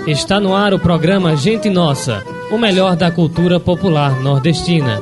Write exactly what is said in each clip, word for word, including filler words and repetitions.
Está no ar o programa Gente Nossa, o melhor da cultura popular nordestina.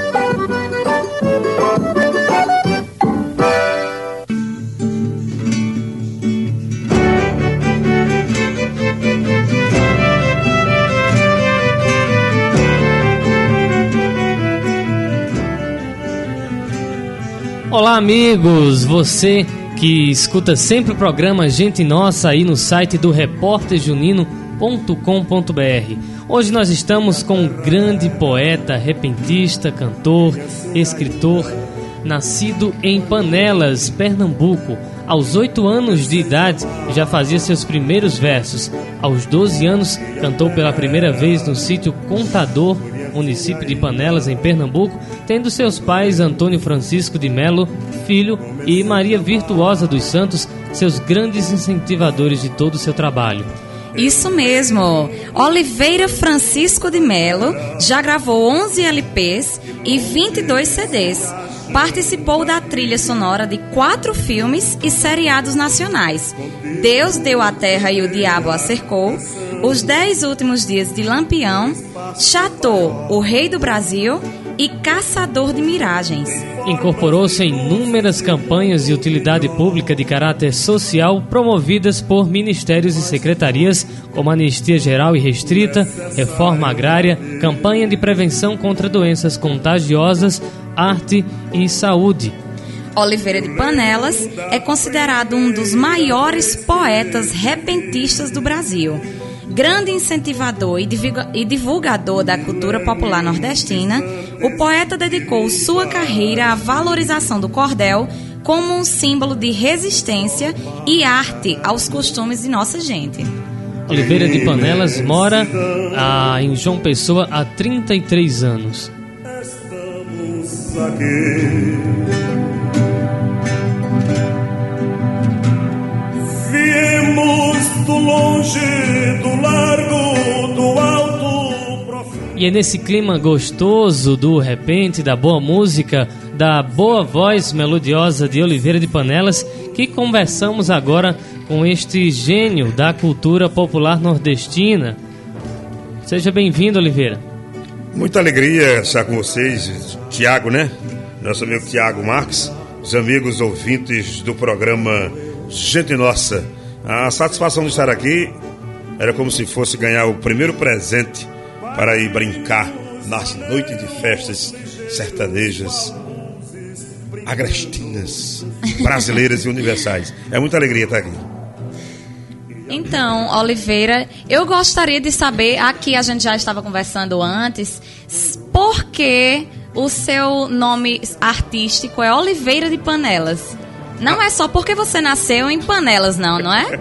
Olá, amigos, você que escuta sempre o programa Gente Nossa aí no site do repórter junino ponto com ponto b r. Hoje nós estamos com um grande poeta, repentista, cantor, escritor, nascido em Panelas, Pernambuco. Aos oito anos de idade já fazia seus primeiros versos. Aos doze anos cantou pela primeira vez no sítio Contador, município de Panelas, em Pernambuco, tendo seus pais Antônio Francisco de Melo, filho, e Maria Virtuosa dos Santos, seus grandes incentivadores de todo o seu trabalho. Isso mesmo, Oliveira Francisco de Melo já gravou onze L Ps e vinte e dois C Ds. Participou da trilha sonora de quatro filmes e seriados nacionais: Deus deu a terra e o diabo a cercou, Os Dez Últimos Dias de Lampião, Chateau, o Rei do Brasil e Caçador de Miragens. Incorporou-se em inúmeras campanhas de utilidade pública de caráter social promovidas por ministérios e secretarias, como Anistia Geral e Restrita, Reforma Agrária, Campanha de Prevenção contra Doenças Contagiosas, Arte e Saúde. Oliveira de Panelas é considerado um dos maiores poetas repentistas do Brasil. Grande incentivador e divulgador da cultura popular nordestina, o poeta dedicou sua carreira à valorização do cordel como um símbolo de resistência e arte aos costumes de nossa gente. Oliveira de Panelas mora ah, em João Pessoa há trinta e três anos. Estamos aqui. Viemos do longe, do largo, do alto, profundo. E é nesse clima gostoso do repente, da boa música, da boa voz melodiosa de Oliveira de Panelas, que conversamos agora com este gênio da cultura popular nordestina. Seja bem-vindo, Oliveira. Muita alegria estar com vocês, Tiago, né? Nosso amigo Tiago Marques, os amigos ouvintes do programa Gente Nossa. A satisfação de estar aqui era como se fosse ganhar o primeiro presente para ir brincar nas noites de festas sertanejas, agrestinas, brasileiras e universais. É muita alegria estar aqui. Então, Oliveira, eu gostaria de saber, aqui a gente já estava conversando antes, por que o seu nome artístico é Oliveira de Panelas? Não é só porque você nasceu em Panelas, não, não é?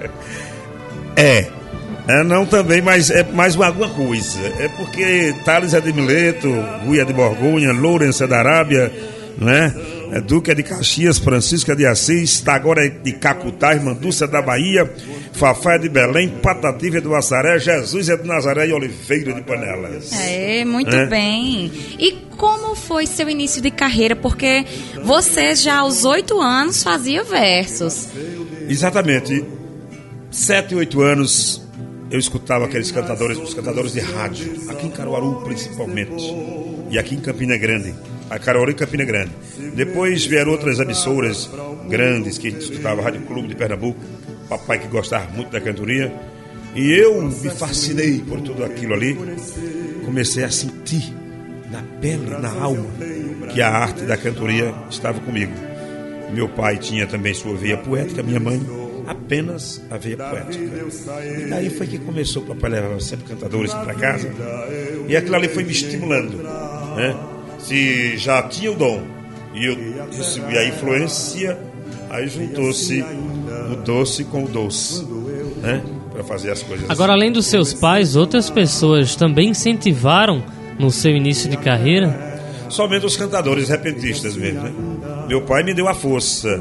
É, é não também, mas é mais alguma coisa. É porque Tales é de Mileto, Rui é de Borgonha, Lourenço é da Arábia, não é? É Duque é de Caxias, Francisco é de Assis, Tagora é de Cacutá, Irmandúcia é da Bahia, Fafá é de Belém, Patativa é do Assaré, Jesus é de Nazaré e Oliveira de Panelas. É, muito é? bem. E como foi seu início de carreira? Porque você já aos oito anos fazia versos. Exatamente. Sete, oito anos eu escutava aqueles cantadores, os cantadores de rádio, aqui em Caruaru principalmente, e aqui em Campina Grande. A Caruaru e Campina Grande. Depois vieram outras emissoras grandes que a gente escutava, Rádio Clube de Pernambuco, papai que gostava muito da cantoria, e eu me fascinei por tudo aquilo ali. Comecei a sentir na pele, na alma, que a arte da cantoria estava comigo. Meu pai tinha também sua veia poética, minha mãe apenas a veia poética. E daí foi que começou, o papai levava sempre cantadores para casa, e aquilo ali foi me estimulando, né? Se já tinha o dom e, eu, e a influência, aí juntou-se o doce com o doce, né? Para fazer as coisas. Agora, além dos seus pais, outras pessoas também incentivaram no seu início de carreira? Somente os cantadores repentistas mesmo, né? Meu pai me deu a força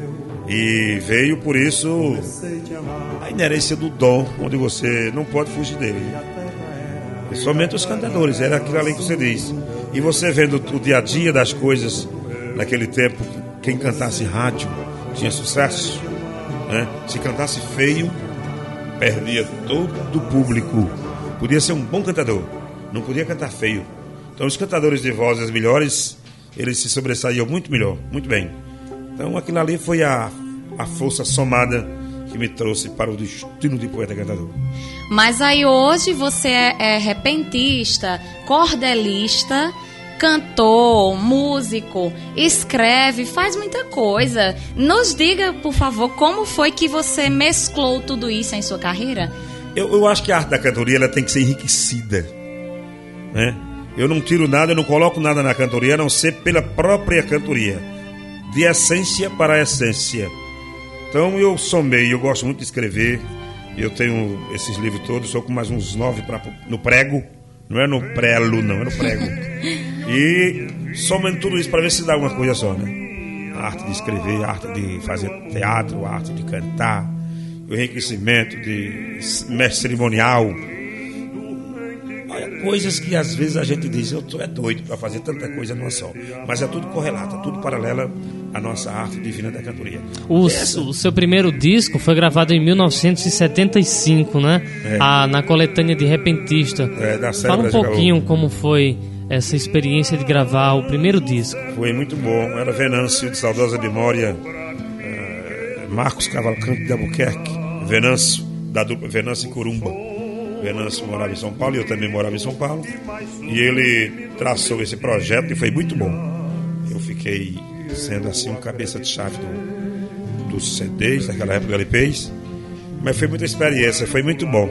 e veio por isso a inerência do dom, onde você não pode fugir dele. E somente os cantadores, era aquilo ali que você diz. E você vendo o dia a dia das coisas naquele tempo, quem cantasse rádio tinha sucesso, né? Se cantasse feio, perdia todo o público. Podia ser um bom cantador, não podia cantar feio. Então os cantadores de vozes melhores, eles se sobressaíam muito melhor, muito bem. Então aquilo ali foi a, a força somada que me trouxe para o destino de poeta cantador. Mas aí hoje você é, é repentista, cordelista, cantor, músico, escreve, faz muita coisa. Nos diga, por favor, como foi que você mesclou tudo isso em sua carreira? Eu, eu acho que a arte da cantoria ela tem que ser enriquecida, né? Eu não tiro nada, eu não coloco nada na cantoria, a não ser pela própria cantoria, de essência para essência. Então eu somei, eu gosto muito de escrever, eu tenho esses livros todos, estou com mais uns nove pra, no prego, não é no prelo, não, é no prego. E somando tudo isso para ver se dá uma coisa só, né? A arte de escrever, a arte de fazer teatro, a arte de cantar, o enriquecimento de mestre cerimonial. Olha, coisas que às vezes a gente diz, eu tô é doido para fazer tanta coisa numa só. Mas é tudo correlato, é tudo paralela à nossa arte divina da cantoria. O, o seu primeiro disco foi gravado em mil novecentos e setenta e cinco, né? É. Ah, na coletânea de Repentista. É, da série Fala um pouquinho gravou. Como foi essa experiência de gravar o primeiro disco. Foi muito bom. Era Venâncio, de saudosa memória, é, Marcos Cavalcante de Albuquerque, Venâncio, da dupla Venâncio e Corumba. Venâncio morava em São Paulo e eu também morava em São Paulo. E ele traçou esse projeto e foi muito bom. Eu fiquei sendo assim um cabeça de chave do, dos C Ds, daquela época L Ps. Mas foi muita experiência, foi muito bom.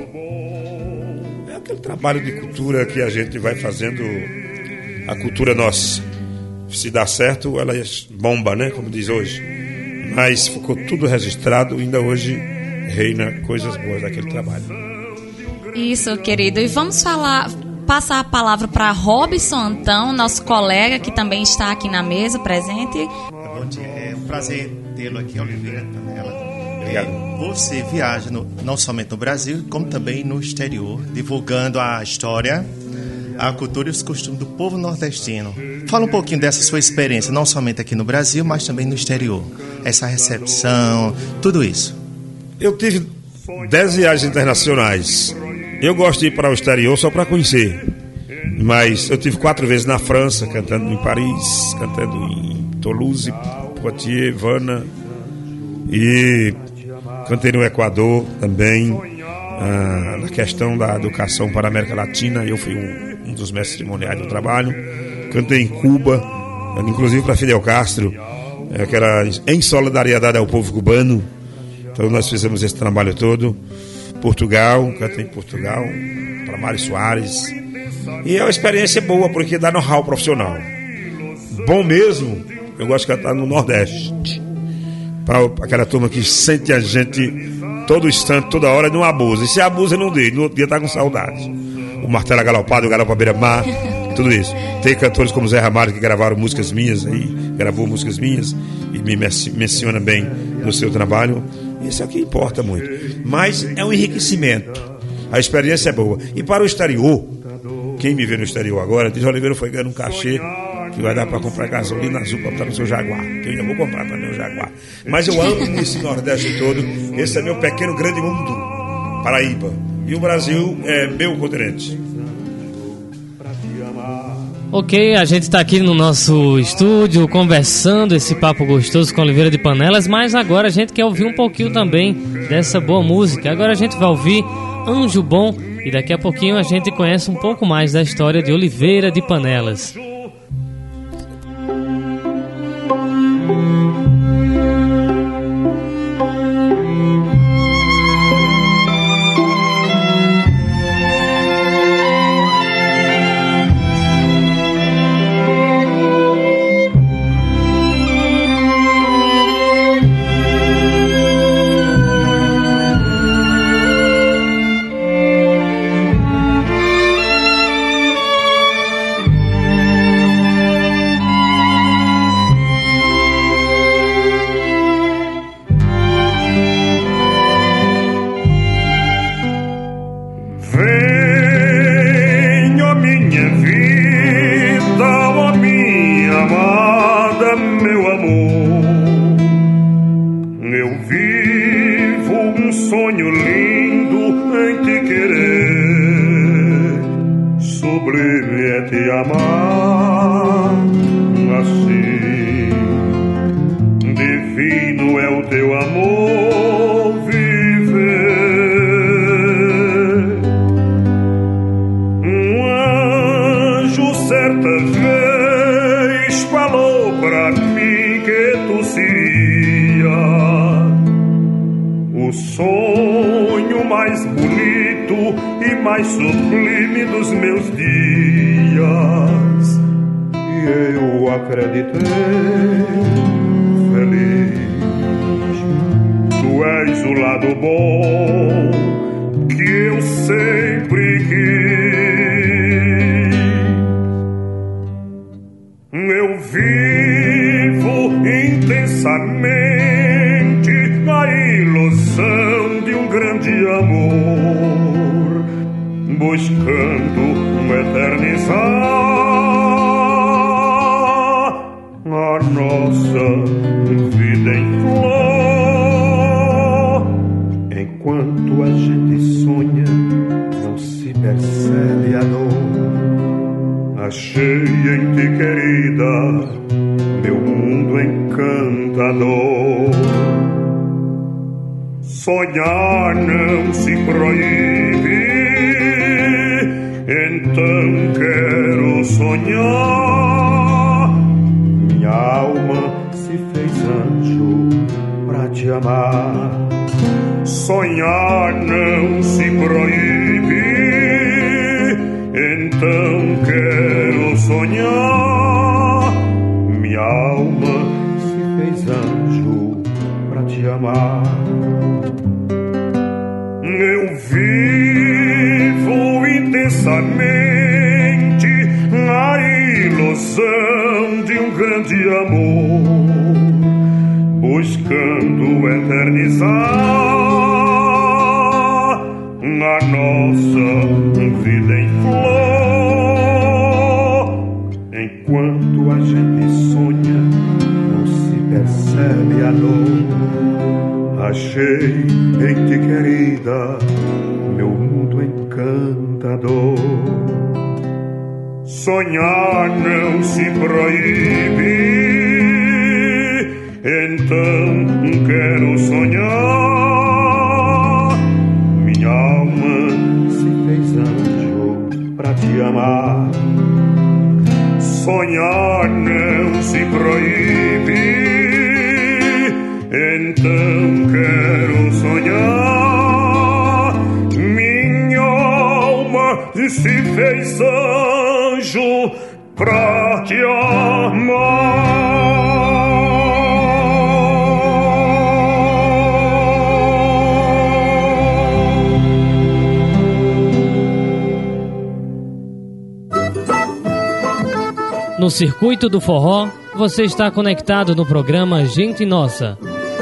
É aquele trabalho de cultura que a gente vai fazendo, a cultura nossa. Se dá certo, ela bomba, né? Como diz hoje. Mas ficou tudo registrado e ainda hoje reina coisas boas daquele trabalho. Isso, querido. E vamos falar, passar a palavra para Robson Antão, nosso colega que também está aqui na mesa, presente. Bom dia, é um prazer tê-lo aqui, Oliveira Panela. Obrigado. Você viaja no, não somente no Brasil, como também no exterior, divulgando a história, a cultura e os costumes do povo nordestino. Fala um pouquinho dessa sua experiência, não somente aqui no Brasil, mas também no exterior. Essa recepção, tudo isso. Eu tive dez viagens internacionais. Eu gosto de ir para o exterior só para conhecer. Mas eu tive quatro vezes na França, cantando em Paris, cantando em Toulouse, Poitiers, Vannes. E cantei no Equador também. Ah, na questão da educação para a América Latina, eu fui um, um dos mestres cerimoniais do trabalho. Cantei em Cuba, inclusive para Fidel Castro, que era em solidariedade ao povo cubano. Então nós fizemos esse trabalho todo. Portugal, cantei em Portugal, para Mário Soares. E é uma experiência boa, porque dá know-how profissional. Bom mesmo, eu gosto de cantar no Nordeste. Para aquela turma que sente a gente todo instante, toda hora, não abusa. E se abusa, não dê, no outro dia tá com saudade. O Martelo Galopado, o Galopa Beira-Mar, tudo isso. Tem cantores como Zé Ramalho que gravaram músicas minhas aí, gravou músicas minhas e me menciona bem no seu trabalho. Isso é o que importa muito. Mas é um enriquecimento. A experiência é boa. E para o exterior, quem me vê no exterior agora, diz: Oliveira foi ganhando um cachê que vai dar para comprar gasolina azul para botar no seu Jaguar. Que eu ainda vou comprar também o Jaguar. Mas eu amo esse Nordeste todo. Esse é meu pequeno grande mundo, Paraíba. E o Brasil é meu continente. Ok, a gente está aqui no nosso estúdio conversando esse papo gostoso com Oliveira de Panelas, mas agora a gente quer ouvir um pouquinho também dessa boa música. Agora a gente vai ouvir Anjo Bom e daqui a pouquinho a gente conhece um pouco mais da história de Oliveira de Panelas. sonho lindo sublime é te amar assim. Divino é o teu amor viver. Um anjo certa vez falou pra mim que tu seria o sonho mais bonito e mais sublime dos meus dias. E eu acreditei, feliz. Tu és o lado bom que eu sempre quis. Eu vivo intensamente a ilusão de um grande amor, buscando eternizar a nossa vida em flor. Enquanto a gente sonha, não se percebe a dor. Achei em ti, querida, meu mundo encantador. Sonhar não se proíbe, então quero sonhar. Minha alma se fez anjo pra te amar. Sonhar não se proíbe, então quero sonhar. Minha alma se fez anjo pra te amar. Eu vivo intensamente a ilusão de um grande amor, buscando eternizar a nossa vida em flor. Enquanto a gente sonha, não se percebe a dor. Achei em ti, querida, meu mundo encantador. Sonhar não se proíbe, então quero sonhar. Minha alma se fez anjo pra te amar. Sonhar não se proíbe, então quero sonhar. Minha alma se fez anjo pra te amar. No Circuito do Forró, você está conectado no programa Gente Nossa.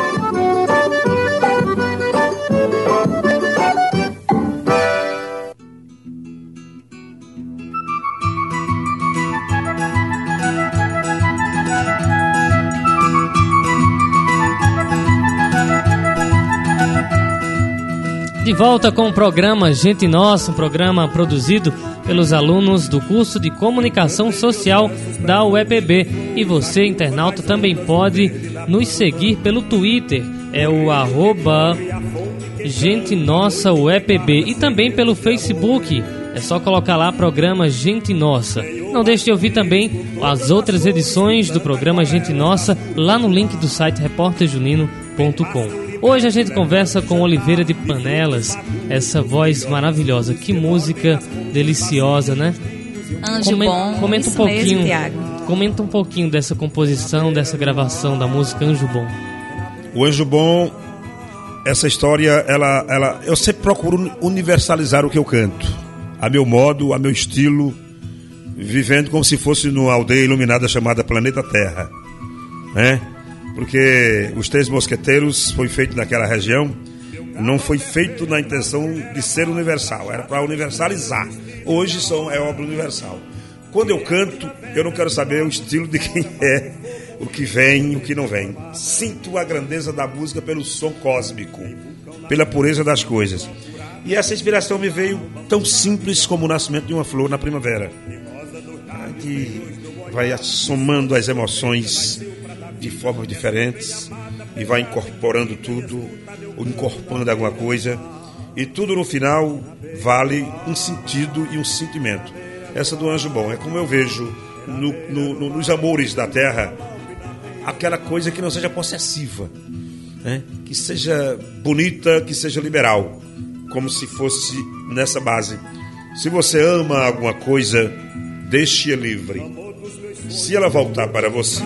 De volta com o programa Gente Nossa, um programa produzido pelos alunos do curso de Comunicação Social da U E P B. E você, internauta, também pode nos seguir pelo Twitter, é o arroba Gente Nossa U E P B, e também pelo Facebook, é só colocar lá programa Gente Nossa. Não deixe de ouvir também as outras edições do programa Gente Nossa lá no link do site repórter junino ponto com. Hoje a gente conversa com Oliveira de Panelas, essa voz maravilhosa, que música deliciosa, né? Anjo Comen- bom, comenta um isso mesmo, pouquinho, Tiago. comenta um pouquinho dessa composição, dessa gravação da música Anjo Bom. O Anjo Bom, essa história, ela, ela, eu sempre procuro universalizar o que eu canto, a meu modo, a meu estilo, vivendo como se fosse numa aldeia iluminada chamada Planeta Terra, né? Porque Os Três Mosqueteiros foi feito naquela região, não foi feito na intenção de ser universal, era para universalizar. Hoje são, é obra universal. Quando eu canto, eu não quero saber o estilo de quem é, o que vem e o que não vem. Sinto a grandeza da música pelo som cósmico, pela pureza das coisas. E essa inspiração me veio tão simples como o nascimento de uma flor na primavera, que vai somando as emoções de formas diferentes e vai incorporando tudo, ou incorporando alguma coisa, e tudo no final vale um sentido e um sentimento. Essa do Anjo Bom é como eu vejo no, no, no, nos amores da terra, aquela coisa que não seja possessiva, né? Que seja bonita, que seja liberal, como se fosse nessa base. Se você ama alguma coisa, deixe-a livre. Se ela voltar para você,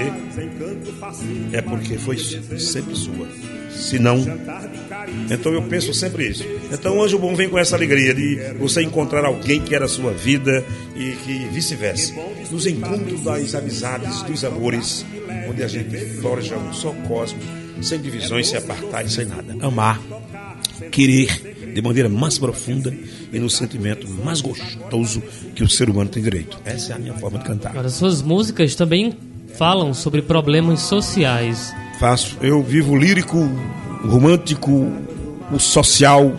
é porque foi sempre sua. Se não, então eu penso sempre isso. Então o Anjo Bom vem com essa alegria de você encontrar alguém que era a sua vida e que vice-versa. Nos encontros das amizades, dos amores, onde a gente forja um só cosmo, sem divisões, sem apartar e sem nada. Amar, querer de maneira mais profunda e no sentimento mais gostoso que o ser humano tem direito. Essa é a minha forma de cantar. Agora, suas músicas também falam sobre problemas sociais. Faço. Eu vivo o lírico, o romântico, o social,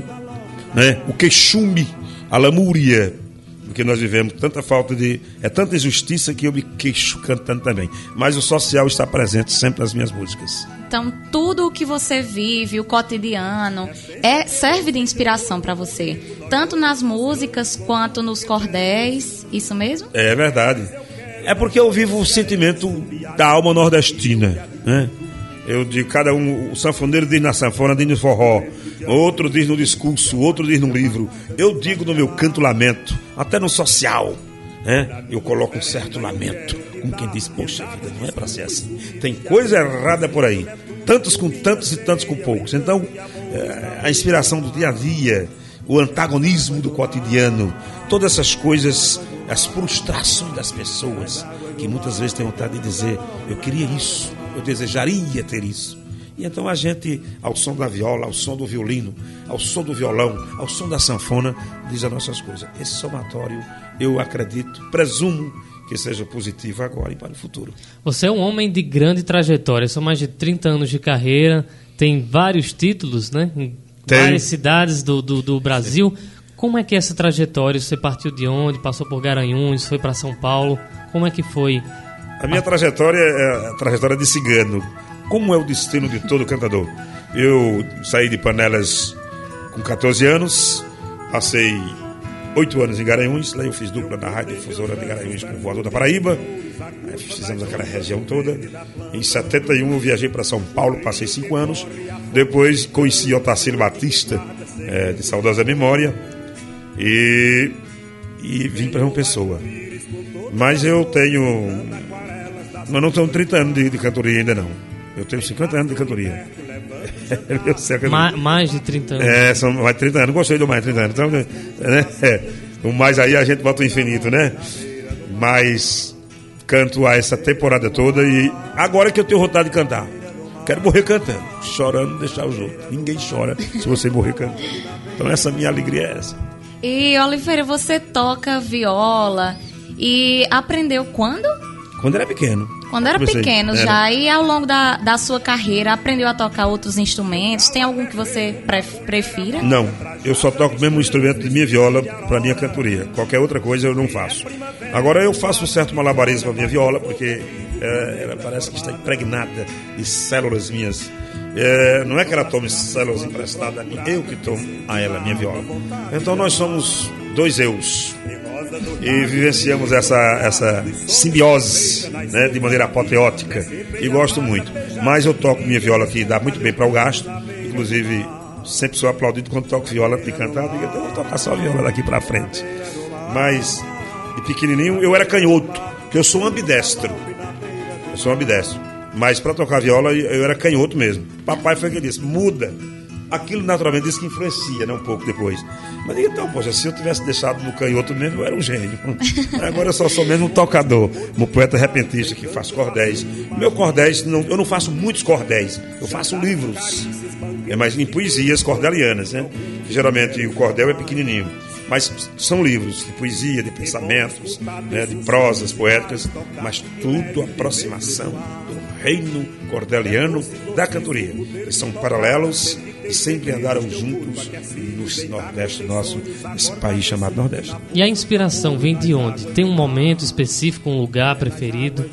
né? O queixume, a lamúria, porque nós vivemos tanta falta de... É tanta injustiça que eu me queixo cantando também. Mas o social está presente sempre nas minhas músicas. Então, tudo o que você vive, o cotidiano, é, serve de inspiração para você. Tanto nas músicas quanto nos cordéis, isso mesmo? É verdade. É porque eu vivo o sentimento da alma nordestina, né? Eu digo, cada um, o sanfoneiro diz na sanfona, diz no forró, outro diz no discurso, outro diz no livro. Eu digo no meu canto lamento, até no social, né? Eu coloco um certo lamento, como quem diz, poxa vida, não é para ser assim. Tem coisa errada por aí, tantos com tantos e tantos com poucos. Então, a inspiração do dia a dia, o antagonismo do cotidiano, todas essas coisas, as frustrações das pessoas, que muitas vezes têm vontade de dizer, eu queria isso, eu desejaria ter isso. E então a gente, ao som da viola, ao som do violino, ao som do violão, ao som da sanfona, diz as nossas coisas. Esse somatório, eu acredito, presumo que seja positivo agora e para o futuro. Você é um homem de grande trajetória, são mais de trinta anos de carreira, tem vários títulos, né? Em tem. Várias cidades do, do, do Brasil. Como é que é essa trajetória? Você partiu de onde? Passou por Garanhuns, foi para São Paulo? Como é que foi? A minha trajetória é a trajetória de cigano. Como é o destino de todo cantador? Eu saí de Panelas com catorze anos, passei oito anos em Garanhuns, lá eu fiz dupla na Rádio Difusora de Garanhuns com o Voador da Paraíba, fizemos aquela região toda. Em setenta e um eu viajei para São Paulo, passei cinco anos, depois conheci Otacílio Batista, é, de saudosa memória, e, e vim para João Pessoa. Mas eu tenho... Mas não tenho trinta anos de, de cantoria ainda não. Eu tenho cinquenta anos de cantoria. Eu sei que Ma, mais de trinta anos. É, são mais de trinta anos. Gostei do mais de trinta anos. Então, né? É, o mais aí a gente bota o infinito, né? Mas canto a essa temporada toda e agora que eu tenho vontade de cantar. Quero morrer cantando. Chorando, deixar os outros. Ninguém chora se você morrer cantando. Então essa minha alegria é essa. E, Oliveira, você toca viola e aprendeu quando? Quando era pequeno. Quando era Comecei. pequeno era. já. E ao longo da, da sua carreira, aprendeu a tocar outros instrumentos? Tem algum que você prefira? Não. Eu só toco o mesmo instrumento de minha viola para minha cantoria. Qualquer outra coisa eu não faço. Agora eu faço um certo malabarismo para minha viola, porque é, ela parece que está impregnada de células minhas. É, não é que ela tome células emprestadas a mim, eu que tomo a ela, a minha viola. Então nós somos dois eus. E vivenciamos essa, essa simbiose, né, de maneira apoteótica. E gosto muito. Mas eu toco minha viola aqui, dá muito bem para o gasto. Inclusive, sempre sou aplaudido quando toco viola de cantar. Digo, então eu vou tocar só a viola daqui para frente. Mas, de pequenininho, eu era canhoto, que eu sou ambidestro. Eu sou ambidestro. Mas para tocar viola, eu era canhoto mesmo. Papai foi que disse, muda. Aquilo naturalmente disse que influencia, né, um pouco depois. Mas então, poxa, se eu tivesse deixado no canhoto mesmo, eu era um gênio. Agora eu só sou mesmo um tocador, um poeta repentista que faz cordéis. Meu cordéis, não, eu não faço muitos cordéis, eu faço livros. É mais em poesias cordelianas, né? Que geralmente o cordel é pequenininho. Mas são livros de poesia, de pensamentos, né, de prosas poéticas, mas tudo aproximação do reino cordeliano da cantoria. Eles são paralelos, e sempre andaram juntos no Nordeste nosso, esse país chamado Nordeste. E a inspiração vem de onde? Tem um momento específico, um lugar preferido?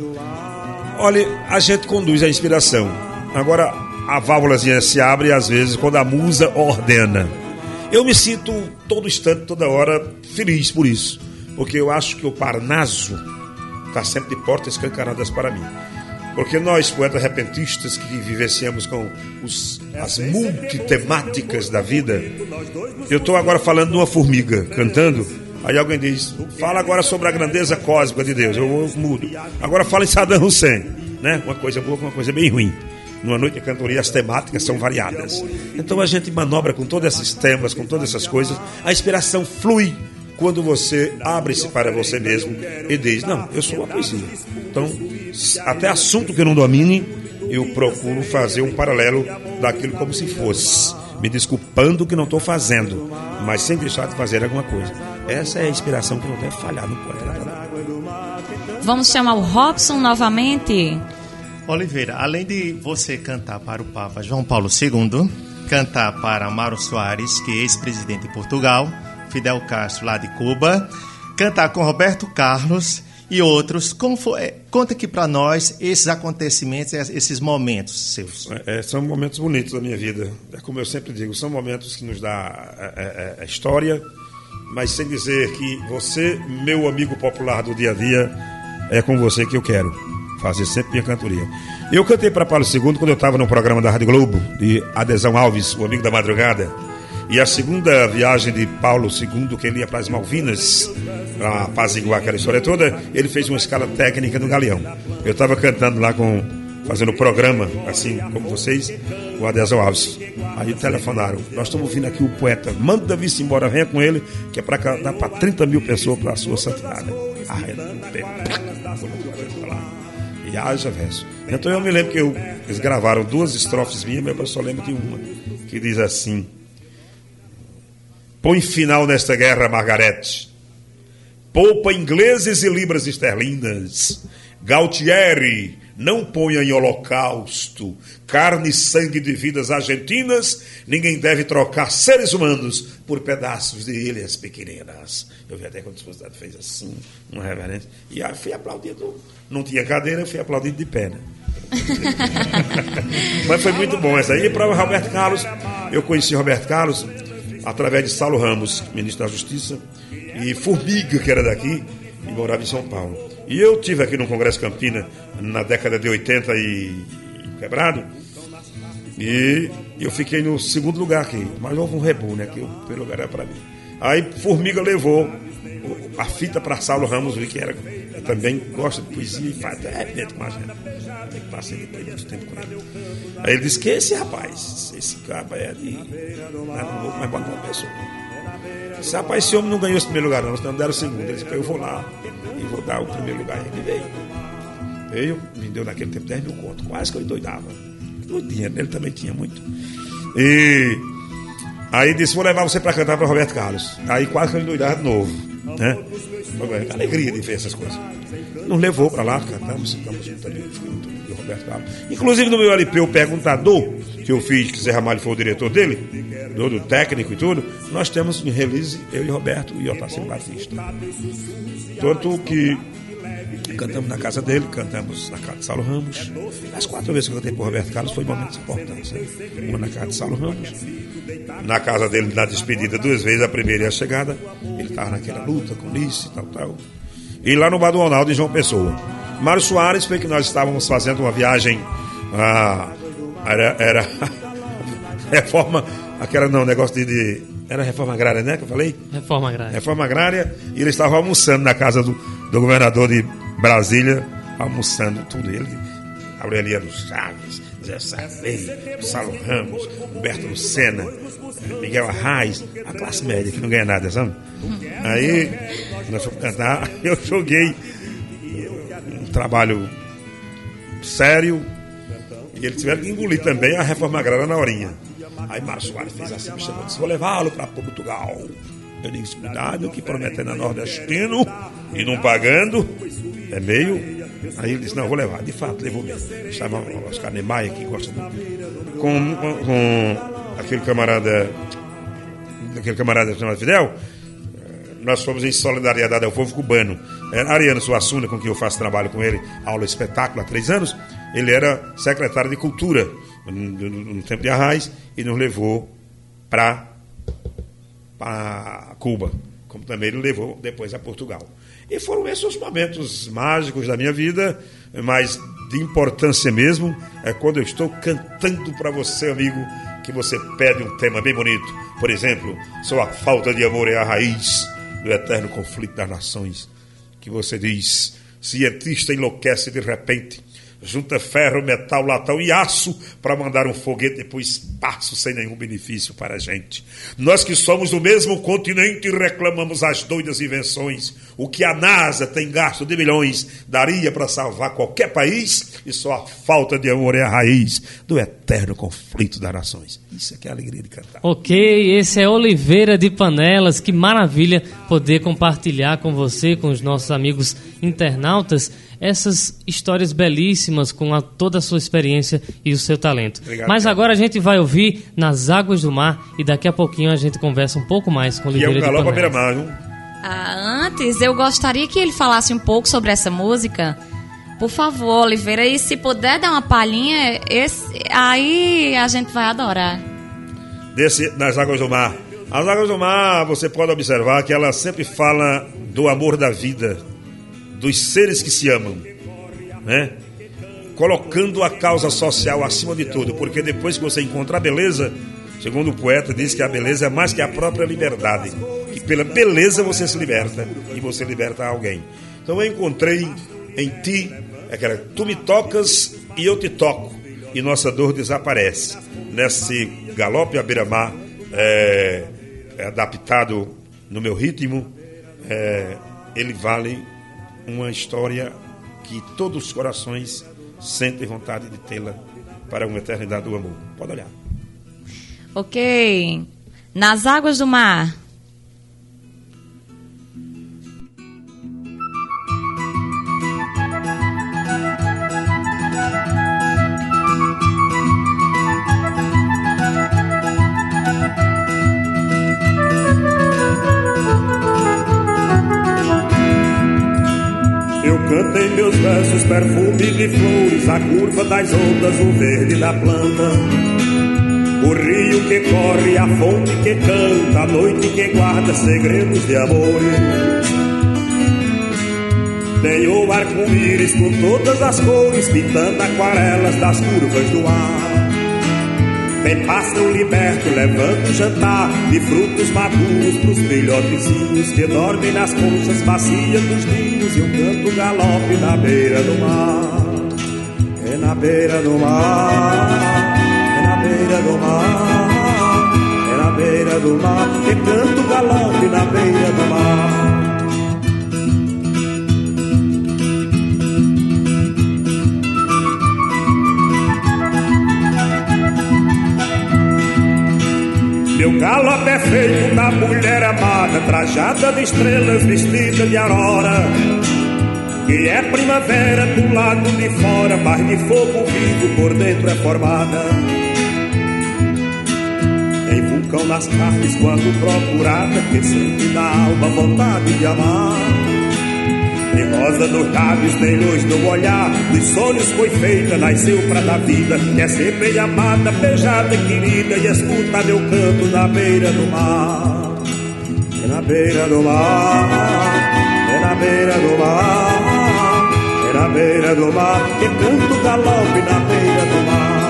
Olha, a gente conduz a inspiração. Agora, a válvulazinha se abre às vezes quando a musa ordena. Eu me sinto todo instante, toda hora, feliz por isso. Porque eu acho que o Parnaso está sempre de portas escancaradas para mim. Porque nós, poetas repentistas, que vivenciamos com os, as multitemáticas da vida, eu estou agora falando de uma formiga, cantando, aí alguém diz, fala agora sobre a grandeza cósmica de Deus, eu mudo. Agora fala em Saddam Hussein, né? Uma coisa boa com uma coisa bem ruim. Numa noite de cantoria, as temáticas são variadas. Então a gente manobra com todos esses temas, com todas essas coisas, a inspiração flui quando você abre-se para você mesmo e diz, não, eu sou uma poesia. Então, até assunto que eu não domine, eu procuro fazer um paralelo daquilo como se fosse, me desculpando que não estou fazendo, mas sem deixar de fazer alguma coisa. Essa é a inspiração que não deve falhar no poeta. Vamos chamar o Robson novamente. Oliveira, além de você cantar para o Papa João Paulo segundo, cantar para Mário Soares, que é ex-presidente de Portugal, Fidel Castro lá de Cuba, cantar com Roberto Carlos e outros, como foi? Conta aqui para nós esses acontecimentos, esses momentos seus. É, são momentos bonitos da minha vida. É como eu sempre digo, são momentos que nos dá a, a, a história, mas sem dizer que você, meu amigo popular do dia a dia, é com você que eu quero fazer sempre minha cantoria. Eu cantei para Paulo segundo quando eu estava no programa da Rádio Globo, de Adesão Alves, o amigo da madrugada. E a segunda viagem de Paulo segundo, que ele ia para as Malvinas, a apaziguar aquela história toda, ele fez uma escala técnica no Galeão. Eu estava cantando lá, com, fazendo programa, assim como vocês, o Adesão Alves. Aí telefonaram, nós estamos vindo aqui o poeta, manda vir-se embora, venha com ele, que é para cantar para trinta mil pessoas para a sua santidade. Ah, e haja verso. Então eu me lembro que eu, eles gravaram duas estrofes minhas, mas eu só lembro de uma, que diz assim: põe final nesta guerra, Margarete. Poupa ingleses e libras esterlinas. Galtieri, não ponha em holocausto carne e sangue de vidas argentinas. Ninguém deve trocar seres humanos por pedaços de ilhas pequeninas. Eu vi até quando a esposa fez assim, uma reverência. E aí fui aplaudido. Não tinha cadeira, eu fui aplaudido de pé, né? Mas foi muito bom essa aí. E para o Roberto Carlos, eu conheci o Roberto Carlos através de Saulo Ramos, ministro da Justiça, e Formiga, que era daqui, e morava em São Paulo. E eu tive aqui no Congresso Campina, na década de oitenta e quebrado, e eu fiquei no segundo lugar aqui, mas houve um rebu, né, que o primeiro lugar era para mim. Aí Formiga levou a fita para Saulo Ramos, que era, eu também gosto de poesia e faz até repente com a gente. Eu passei depois muito tempo com ele. Aí ele disse que esse rapaz, esse cara é de. Não vou mais botar uma pessoa. Esse rapaz, esse homem não ganhou esse primeiro lugar, não, não deram o segundo. Ele disse que eu vou lá e vou dar o primeiro lugar. Ele veio. Veio, me deu naquele tempo dez mil contos, quase que eu endoidava. Muito dinheiro, ele também tinha muito. E aí disse: vou levar você para cantar para Roberto Carlos. Aí quase que eu endoidava de novo, né? A alegria de ver essas coisas. Nos levou para lá, cantamos, ficamos também, de Roberto Carlos. Inclusive no meu L P, o Perguntador, que eu fiz, que Zé Ramalho foi o diretor dele, do, do técnico e tudo, nós temos em release, eu e Roberto e Otacílio Batista. Tanto que cantamos na casa dele, cantamos na casa de Saulo Ramos. As quatro vezes que eu cantei por Roberto Carlos foi momentos importantes, né? Uma na casa de Saulo Ramos, na casa dele na despedida duas vezes, a primeira e a chegada. Ele estava naquela luta com isso e tal, tal. E lá no Bar do Ronaldo, em João Pessoa. Mário Soares foi que nós estávamos fazendo uma viagem, ah, era, era reforma, aquela não, negócio de, de, era reforma agrária, né, que eu falei? Reforma agrária. Reforma agrária, e ele estava almoçando na casa do, do governador de Brasília, almoçando tudo ele, Aureliano Chaves, Zé Sarney, Saulo Ramos, Humberto Lucena, Miguel Arraes, a classe média que não ganha nada, sabe? Aí nós fomos cantar, eu joguei um trabalho sério e eles tiveram que engolir também a reforma agrária na horinha. Aí Mário Soares fez assim, me chamou, disse: vou levá-lo para Portugal. Eu disse: cuidado, que prometendo a nordestino e não pagando é meio. Aí ele disse: não, vou levar. De fato, levou mesmo. Estava o Oscar Niemeyer, que gosta muito, com, com aquele camarada, aquele camarada chamado Fidel, nós fomos em solidariedade ao povo cubano. Ariano Suassuna, com quem eu faço trabalho com ele, aula espetáculo há três anos, ele era secretário de Cultura no, no tempo de Arraiz e nos levou para Cuba, como também ele levou depois a Portugal. E foram esses os momentos mágicos da minha vida, mas de importância mesmo é quando eu estou cantando para você, amigo, que você pede um tema bem bonito. Por exemplo, só a falta de amor é a raiz do eterno conflito das nações. Que você diz, cientista enlouquece de repente, junta ferro, metal, latão e aço para mandar um foguete para o espaço sem nenhum benefício para a gente. Nós que somos do mesmo continente reclamamos as doidas invenções. O que a NASA tem gasto de milhões daria para salvar qualquer país, e só a falta de amor é a raiz do eterno conflito das nações. Isso é que é a alegria de cantar. Ok, esse é Oliveira de Panelas. Que maravilha poder compartilhar com você, com os nossos amigos internautas, essas histórias belíssimas com a, toda a sua experiência e o seu talento. Obrigado, Mas cara. Agora a gente vai ouvir Nas Águas do Mar e daqui a pouquinho a gente conversa um pouco mais com Oliveira de Panelas. E é um galão pra beira-mar, viu? Ah, antes, eu gostaria que ele falasse um pouco sobre essa música. Por favor, Oliveira, e se puder dar uma palhinha, esse, aí a gente vai adorar. Desse Nas Águas do Mar. As Águas do Mar, você pode observar que ela sempre fala do amor da vida, dos seres que se amam, né? Colocando a causa social acima de tudo, porque depois que você encontra a beleza, segundo o poeta, diz que a beleza é mais que a própria liberdade, que pela beleza você se liberta e você liberta alguém. Então eu encontrei em ti, aquela, tu me tocas e eu te toco, e nossa dor desaparece. Nesse galope à beira-mar, é, é adaptado no meu ritmo, é, ele vale uma história que todos os corações sentem vontade de tê-la para uma eternidade do amor. Pode olhar. Ok. Nas Águas do Mar. Cantei meus versos, perfume de flores, a curva das ondas, o verde da planta, o rio que corre, a fonte que canta, a noite que guarda segredos de amores. Tem o arco-íris com todas as cores, pintando aquarelas das curvas do ar. Tem pássaro liberto levando jantar de frutos maduros pros filhotezinhos que dormem nas conchas macias dos ninhos, e um canto galope na beira do mar. É na beira do mar, é na beira do mar, é na beira do mar, que canto galope na beira do mar. Meu galope é feito da mulher amada, trajada de estrelas, vestida de aurora, que é primavera do lado de fora, mas de fogo vivo por dentro é formada. Tem vulcão nas carnes quando procurada, que sente na alma vontade de amar. Tem rosa nos lábios, tem luz no olhar, dos sonhos foi feita, nasceu pra dar vida, que é ser bem amada, beijada, querida, e escuta meu canto na beira do mar. É na beira do mar, é na beira do mar, é na beira do mar, que canto galope na beira do mar.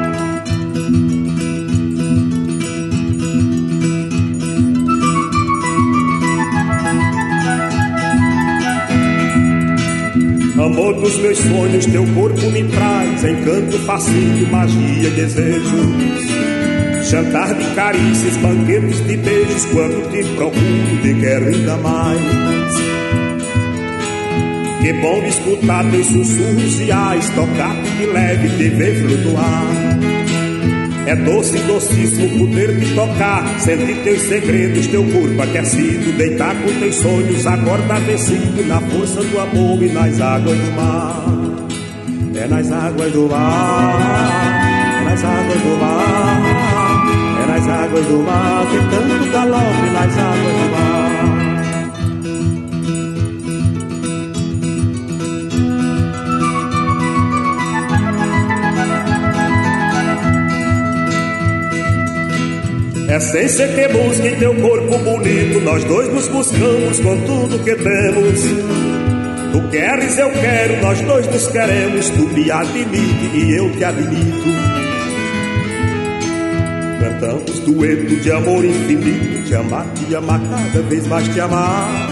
Amor dos meus sonhos, teu corpo me traz encanto, fascínio, magia, desejos. Jantar de carícias, banquetes de beijos, quando te procuro te quero ainda mais. Que bom escutar teus sussurros reais, tocar-te de leve, te ver flutuar. É doce, docíssimo poder te tocar, sentir teus segredos, teu corpo aquecido, deitar com teus sonhos, acordar vencido na força do amor e nas águas do mar. É nas águas do mar, é nas águas do mar, é nas águas do mar, que tanto galope nas águas do mar. Essência que busca em teu corpo bonito, nós dois nos buscamos com tudo que temos. Tu queres, eu quero, nós dois nos queremos. Tu me admite e eu te admito. Cantamos dueto de amor infinito, te amar, te amar, cada vez mais te amar.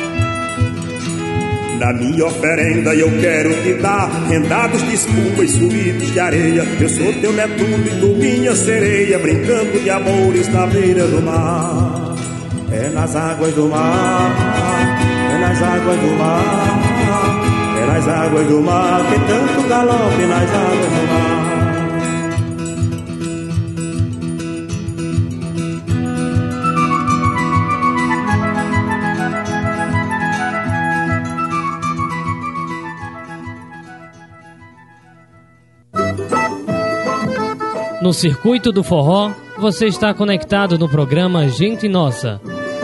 Na minha oferenda eu quero te dar rendados de espuma e suídos de areia. Eu sou teu Netuno e tu minha sereia, brincando de amores na beira do mar. É nas águas do mar, é nas águas do mar, é nas águas do mar, que tanto galope nas águas do mar. No Circuito do Forró, você está conectado no programa Gente Nossa.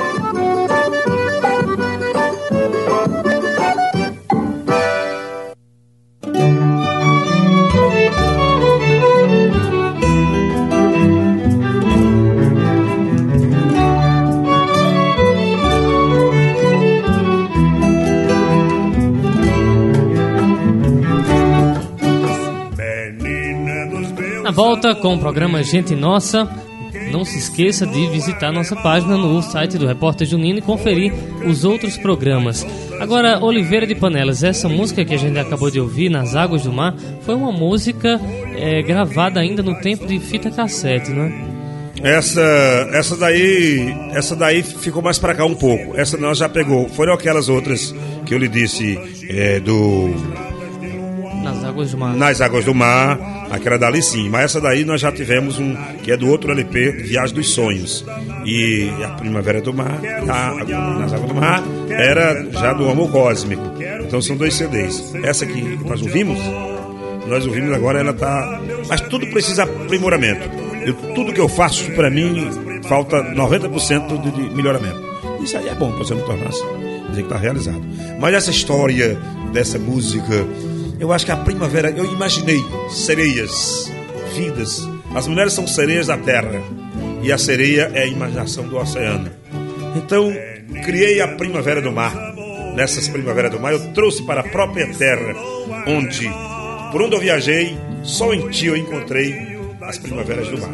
Na volta com o programa Gente Nossa, não se esqueça de visitar nossa página no site do Repórter Junino e conferir os outros programas. Agora, Oliveira de Panelas, essa música que a gente acabou de ouvir, Nas Águas do Mar, foi uma música é, gravada ainda no tempo de fita cassete, né? Essa, essa daí, essa daí ficou mais pra cá um pouco. Essa nós já pegou. Foram aquelas outras que eu lhe disse é, do... Nas Águas do Mar. Nas Águas do Mar, aquela dali sim. Mas essa daí nós já tivemos um, que é do outro L P, Viagem dos Sonhos. E a Primavera do Mar, a, a, Nas Águas do Mar, era já do Amor Cósmico. Então são dois C Ds. Essa aqui que nós ouvimos, nós ouvimos agora, ela tá... Mas tudo precisa aprimoramento. Eu, tudo que eu faço, pra mim, falta noventa por cento de, de melhoramento. Isso aí é bom pra você não tornar-se, dizer que tá realizado. Mas essa história dessa música... Eu acho que a primavera, eu imaginei sereias, vidas. As mulheres são sereias da terra e a sereia é a imaginação do oceano. Então, criei a Primavera do Mar. Nessas Primaveras do Mar, eu trouxe para a própria terra, onde, por onde eu viajei, só em ti eu encontrei as Primaveras do Mar.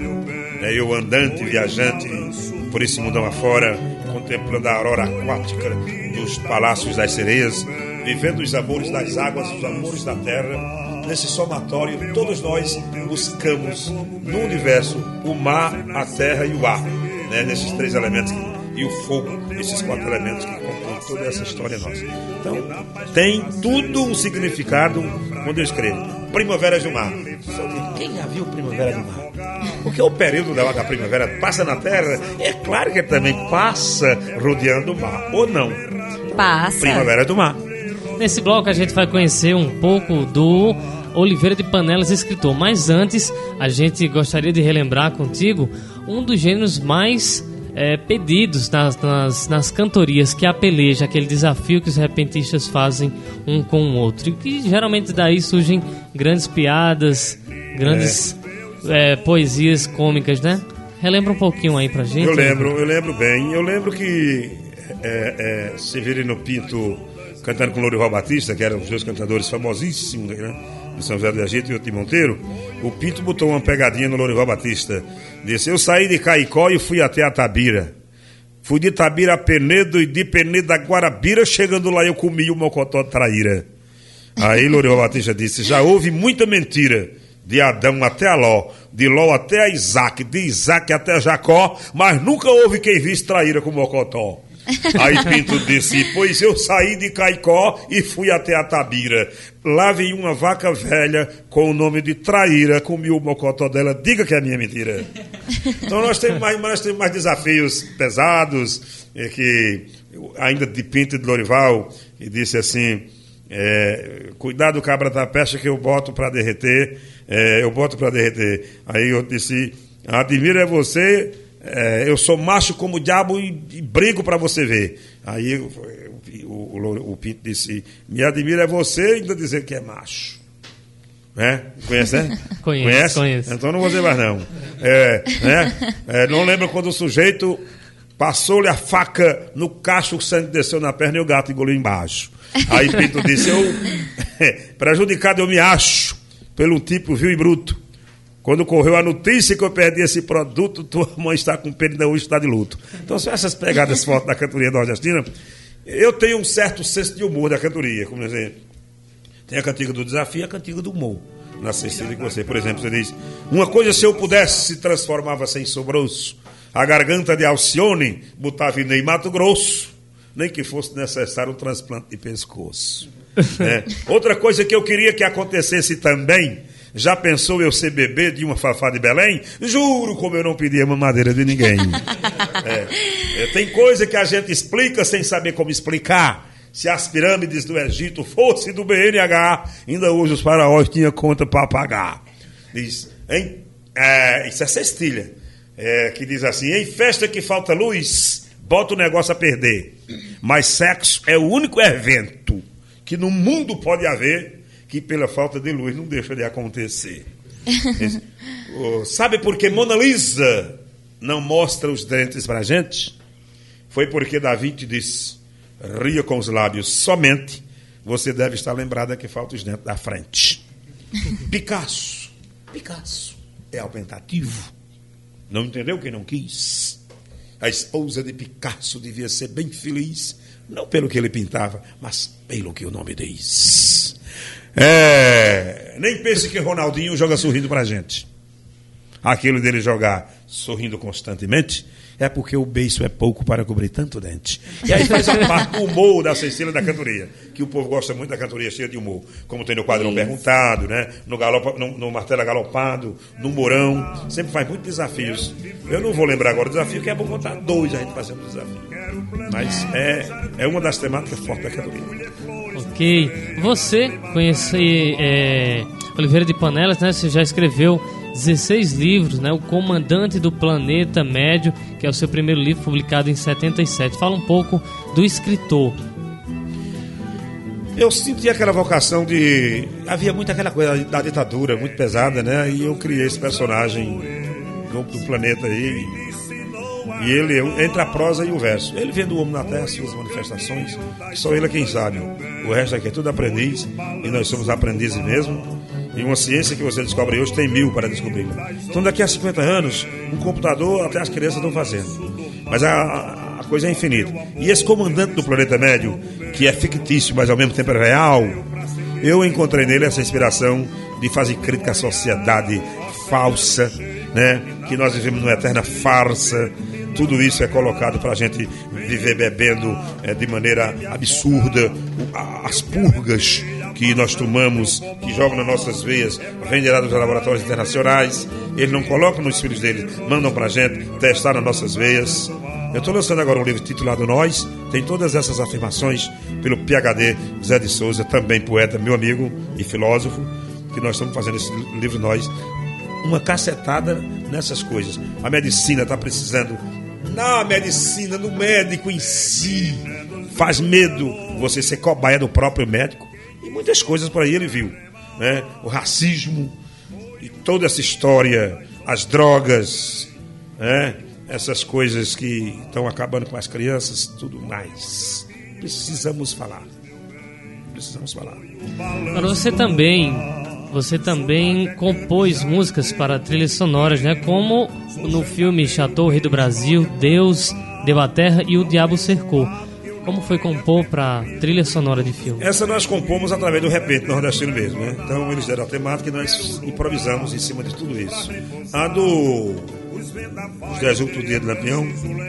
Eu andante, viajante, por esse mundão afora, contemplando a aurora aquática dos palácios das sereias, vivendo os amores das águas, os amores da terra. Nesse somatório, todos nós buscamos no universo o mar, a terra e o ar, né? Nesses três elementos que, e o fogo, esses quatro elementos que compõem toda essa história nossa. Então, tem tudo um significado quando eu escrevo Primaveras do Mar. Quem já viu Primavera do Mar? Porque o período da, da primavera passa na terra, é claro que ele também passa rodeando o mar, ou não? Passa. Primavera do Mar. Nesse bloco a gente vai conhecer um pouco do Oliveira de Panelas, escritor. Mas antes, a gente gostaria de relembrar contigo um dos gêneros mais é, pedidos nas, nas, nas cantorias, que é a peleja, aquele desafio que os repentistas fazem um com o outro. E que geralmente daí surgem grandes piadas, grandes é. É, poesias cômicas, né? Relembra um pouquinho aí pra gente. Eu lembro, eu lembro bem. Eu lembro que é, é, Severino Pinto... cantando com Lourival Batista, que eram os dois cantadores famosíssimos, né, de São José do Egito e o de Monteiro. O Pinto botou uma pegadinha no Lourival Batista. Disse: eu saí de Caicó e fui até a Tabira. Fui de Tabira a Penedo e de Penedo a Guarabira. Chegando lá eu comi o mocotó de traíra. Aí Lourival Batista disse: já houve muita mentira, de Adão até a Ló, de Ló até a Isaac, de Isaac até a Jacó, mas nunca houve quem visse traíra com o mocotó. Aí Pinto disse: pois eu saí de Caicó e fui até a Tabira. Lá vi uma vaca velha com o nome de Traíra, comi o mocotó dela, diga que é minha mentira. Então nós temos mais, nós temos mais desafios pesados, é que ainda de Pinto e de Lourival, e disse assim: é, cuidado, cabra da peste, que eu boto para derreter, é, eu boto para derreter. Aí eu disse: admiro é você é, eu sou macho como o diabo e, e brigo para você ver. Aí o, o, o, o Pinto disse, me admira é você ainda dizer que é macho. Né? Conhece, né? Conheço, Conhece? conheço. Então não vou dizer mais não. É, né? é, não lembro quando o sujeito passou-lhe a faca no cacho, o sangue desceu na perna e o gato engoliu embaixo. Aí Pinto disse, eu, prejudicado eu me acho pelo tipo vil e bruto. Quando correu a notícia que eu perdi esse produto, tua mãe está com pena e ainda hoje está de luto. Então são essas pegadas fortes da cantoria nordestina. Eu tenho um certo senso de humor da cantoria, como dizer... Tem a cantiga do desafio e a cantiga do humor. Na Cecília que você, por exemplo, você diz, uma coisa se eu pudesse se transformava sem sobroço, a garganta de Alcione botava em Mato Grosso, nem que fosse necessário um transplante de pescoço. É. Outra coisa que eu queria que acontecesse também, já pensou eu ser bebê de uma Fafá de Belém? Juro como eu não pedia mamadeira de ninguém. É. É, tem coisa que a gente explica sem saber como explicar. Se as pirâmides do Egito fossem do B N H, ainda hoje os faraós tinham conta para pagar. Diz, em, é, isso é cestilha, é, que diz assim, em festa que falta luz, bota o negócio a perder. Mas sexo é o único evento que no mundo pode haver que pela falta de luz não deixa de acontecer. Diz, oh, sabe por que Mona Lisa não mostra os dentes pra gente? Foi porque Da Vinci disse... Ria com os lábios somente, você deve estar lembrada que falta os dentes da frente. Picasso, Picasso é aumentativo. Não entendeu quem não quis? A esposa de Picasso devia ser bem feliz, não pelo que ele pintava, mas pelo que o nome diz. É, nem pense que Ronaldinho joga sorrindo pra gente. Aquilo dele jogar sorrindo constantemente é porque o beiço é pouco para cobrir tanto dente. E aí faz a parte do humor da Cecília da cantoria, que o povo gosta muito da cantoria cheia de humor, como tem no Quadrão Perguntado, né? no, galopa, no, no Martelo Galopado, no Mourão, sempre faz muitos desafios. Eu não vou lembrar agora o desafio, que é bom contar dois a gente fazendo o desafio. Mas é, é uma das temáticas fortes da cantoria. Ok. Você conhece é, Oliveira de Panelas, né? Você já escreveu dezesseis livros, né? O Comandante do Planeta Médio, que é o seu primeiro livro, publicado em setenta e sete. Fala um pouco do escritor. Eu senti aquela vocação de... Havia muito aquela coisa da ditadura, muito pesada, né? E eu criei esse personagem do, do planeta aí. E ele, entre a prosa e o verso. Ele vendo o homem na terra, suas manifestações, só ele é quem sabe. O resto aqui é tudo aprendiz, e nós somos aprendizes mesmo. E uma ciência que você descobre hoje tem mil para descobrir. Então daqui a cinquenta anos, um computador até as crianças estão fazendo. Mas a, a coisa é infinita. E esse comandante do planeta médio, que é fictício, mas ao mesmo tempo é real, eu encontrei nele essa inspiração de fazer crítica à sociedade falsa, né? Que nós vivemos numa eterna farsa. Tudo isso é colocado para a gente viver bebendo é, de maneira absurda. As purgas que nós tomamos, que jogam nas nossas veias, vêm direto dos laboratórios internacionais. Eles não colocam nos filhos deles, mandam para a gente testar nas nossas veias. Eu estou lançando agora um livro titulado Nós. Tem todas essas afirmações pelo P H D Zé de Souza, também poeta, meu amigo e filósofo, que nós estamos fazendo esse livro Nós. Uma cacetada nessas coisas. A medicina está precisando. Na medicina, no médico em si, faz medo você ser cobaia do próprio médico. E muitas coisas por aí ele viu, né? O racismo e toda essa história, as drogas, né? Essas coisas que estão acabando com as crianças, tudo mais. Precisamos falar. Precisamos falar. Agora você também, você também compôs músicas para trilhas sonoras, né? Como no filme Chateau, Rei do Brasil, Deus deu a terra e o Diabo cercou. Como foi compor para trilha sonora de filme? Essa nós compomos através do repente nordestino mesmo, né? Então eles deram a temática e nós improvisamos em cima de tudo isso. A do Os Dez Outros Dias de Lampião,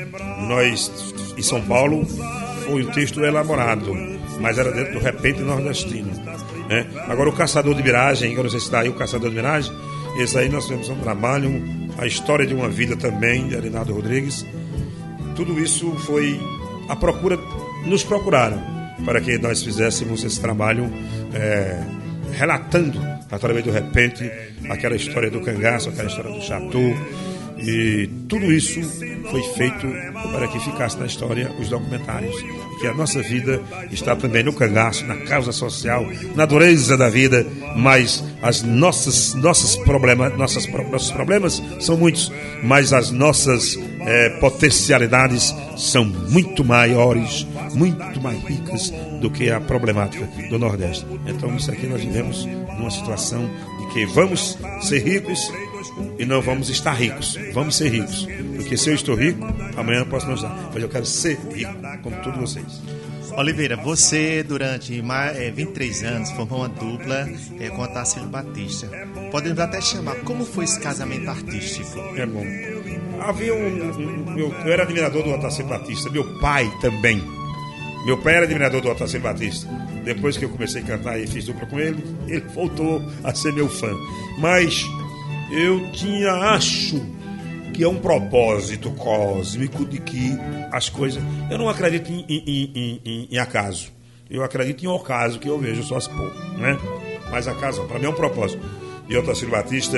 nós em São Paulo, foi um texto elaborado, mas era dentro do repente nordestino, né? Agora o Caçador de Miragem, que eu não sei se está aí, o Caçador de Miragem, esse aí nós fizemos um trabalho, a história de uma vida também, de Arinaldo Rodrigues. Tudo isso foi a procura, nos procuraram para que nós fizéssemos esse trabalho é, relatando, através do repente, aquela história do cangaço, aquela história do Chateau e tudo isso foi feito para que ficasse na história os documentários. E que a nossa vida está também no cangaço, na causa social, na dureza da vida, mas as nossas, nossas problemas, nossas, nossos problemas são muitos, mas as nossas é, potencialidades são muito maiores, muito mais ricas do que a problemática do Nordeste. Então isso aqui nós vivemos numa situação de que vamos ser ricos e não vamos estar ricos, vamos ser ricos, porque se eu estou rico, amanhã eu posso não estar, mas eu quero ser rico, como todos vocês. Oliveira, você durante mais, é, vinte e três anos formou uma dupla é, com o Otacílio Batista. Podemos até chamar, como foi esse casamento artístico? É bom. Havia um, um, um eu, eu era admirador do Otacílio Batista, meu pai também. Meu pai era admirador do Otacílio Batista. Depois que eu comecei a cantar e fiz dupla com ele, ele voltou a ser meu fã. Mas eu tinha, acho que é um propósito cósmico de que as coisas... Eu não acredito em, em, em, em, em acaso. Eu acredito em ocaso, que eu vejo só se pôr, né? Mas acaso, para mim é um propósito. E o Otacílio Batista,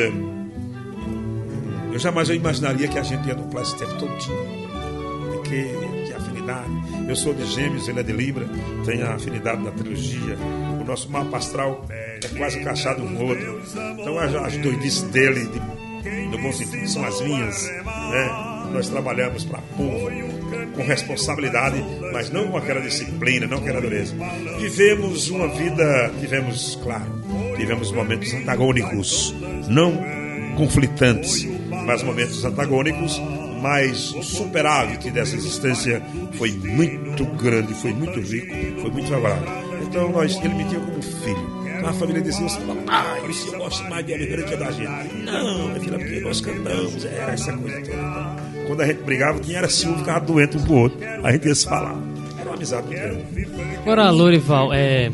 eu jamais eu imaginaria que a gente ia duplar esse tempo todinho. Porque que afinidade. Eu sou de Gêmeos, ele é de Libra, tem a afinidade da trilogia. O nosso mapa astral é quase encaixado um no outro. Então as, as doidices dele, de, no bom sentido, são as minhas, né? Nós trabalhamos para o povo com responsabilidade, mas não com aquela disciplina, não com aquela dureza. Vivemos uma vida, tivemos, claro, tivemos momentos antagônicos, não conflitantes, mas momentos antagônicos, mas o superávit dessa existência foi muito grande, foi muito rico, foi muito favorável. Então nós, ele me tinha como filho. A família dizia assim, papai, eu gosto mais de Oliveira que da gente. Não, minha filha, porque nós cantamos, era essa coisa toda. Quando a gente brigava, quem era ciúme ficava doente um pro outro. A gente ia se falar. Era uma amizade muito grande. Agora, Lorival, é,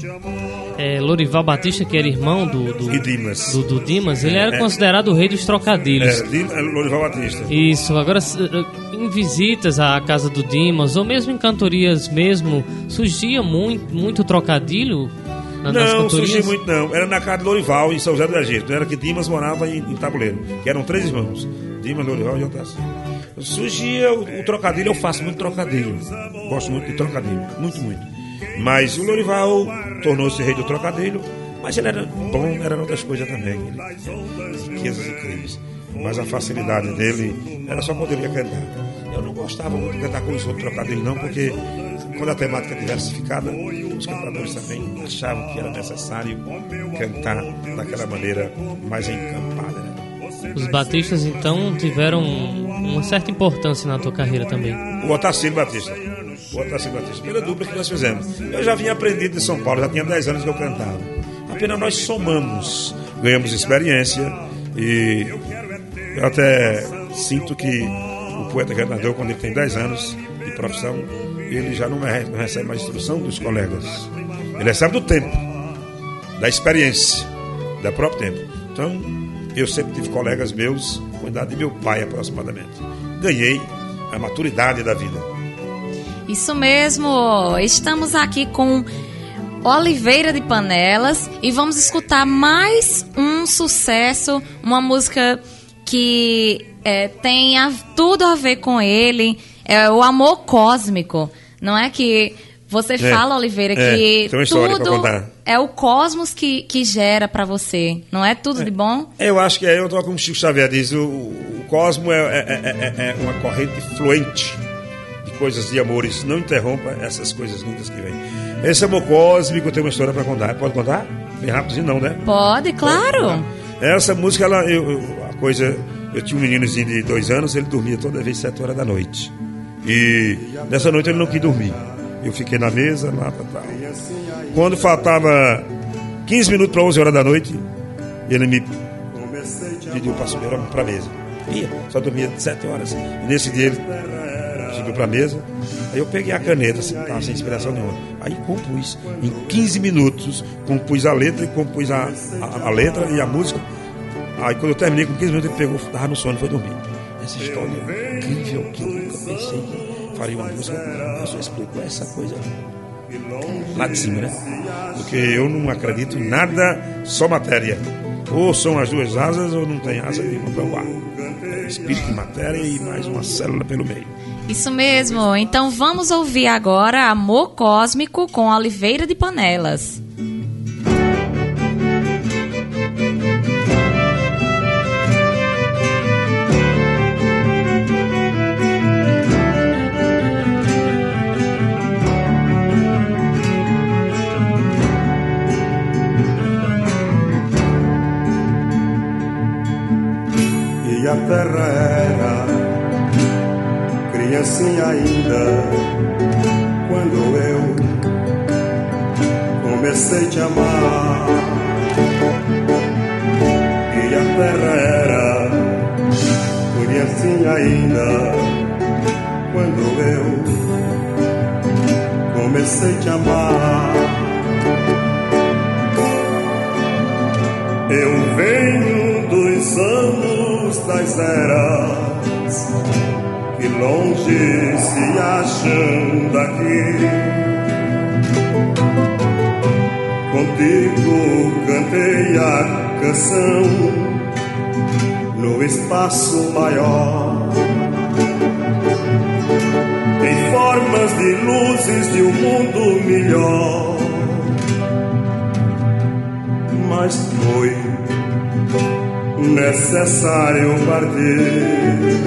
é, Lorival Batista, que era irmão do, do, e Dimas. do, do Dimas, ele era é. considerado o rei dos trocadilhos. É, é Lorival Batista. Isso, agora em visitas à casa do Dimas, ou mesmo em cantorias mesmo, surgia muito, muito trocadilho? Na, não, surgia muito não. Era na casa de Lorival, em São José do Egito. Era que Dimas morava em, em Tabuleiro, que eram três irmãos. Dimas, Lorival e Otacílio. Surgia o, o trocadilho, eu faço muito trocadilho. Gosto muito de trocadilho, muito, muito. Mas o Lorival tornou-se rei do trocadilho, mas ele era bom, era outras coisas também. Ele, riquezas incríveis. Mas a facilidade dele era só quando ele ia cantar. Eu não gostava muito de cantar com os outros trocadilhos, não, porque quando a temática é diversificada, os cantadores também achavam que era necessário cantar daquela maneira mais encampada, né? Os batistas, então, tiveram uma certa importância na tua carreira também. O Otacílio Batista. O Otacílio Batista. Pela dupla que nós fizemos. Eu já vinha aprendido de São Paulo, já tinha dez anos que eu cantava. Apenas nós somamos, ganhamos experiência e eu até sinto que o poeta cantador, quando ele tem dez anos de profissão, ele já não recebe mais instrução dos colegas. Ele recebe do tempo, da experiência, do próprio tempo. Então, eu sempre tive colegas meus com a idade de meu pai, aproximadamente. Ganhei a maturidade da vida. Isso mesmo. Estamos aqui com Oliveira de Panelas e vamos escutar mais um sucesso, uma música que é, tem a, tudo a ver com ele, é o amor cósmico. Não é que você é, fala, Oliveira, é, que tudo é o cosmos que, que gera pra você. Não é tudo é, de bom? Eu acho que é, eu tô como o Chico Xavier diz, o, o cosmo é, é, é, é uma corrente fluente de coisas, de amores. Não interrompa essas coisas lindas que vêm. Esse amor cósmico tem uma história pra contar. Pode contar? Bem rapidinho não, né? Pode, claro. Essa música, ela, eu, eu, a coisa... Eu tinha um meninozinho de dois anos, ele dormia toda vez sete horas da noite. E nessa noite ele não quis dormir. Eu fiquei na mesa, lá, tá, tá. Quando faltava quinze minutos para onze horas da noite, ele me pediu para subir para a mesa. Ia, só dormia sete horas. E nesse dia ele subiu para a mesa. Aí eu peguei a caneta, assim, tava sem inspiração nenhuma. Aí compus. Em quinze minutos, compus a letra e compus a, a, a letra e a música. Aí quando eu terminei com quinze minutos, ele pegou, estava no sono e foi dormir. Essa história incrível que eu nunca pensei que faria uma música. A pessoa explicou essa coisa lá de cima, né? Porque eu não acredito em nada, só matéria. Ou são as duas asas ou não tem asa nenhuma para voar. Espírito e matéria e mais uma célula pelo meio. Isso mesmo. Então vamos ouvir agora Amor Cósmico com Oliveira de Panelas. E a terra era criancinha ainda quando eu comecei a te amar. E a terra era criancinha ainda quando eu comecei a te amar. Eu venho dos anos das eras que longe se acham daqui. Contigo cantei a canção no espaço maior, em formas de luzes de um mundo melhor. Mas foi necessário partir.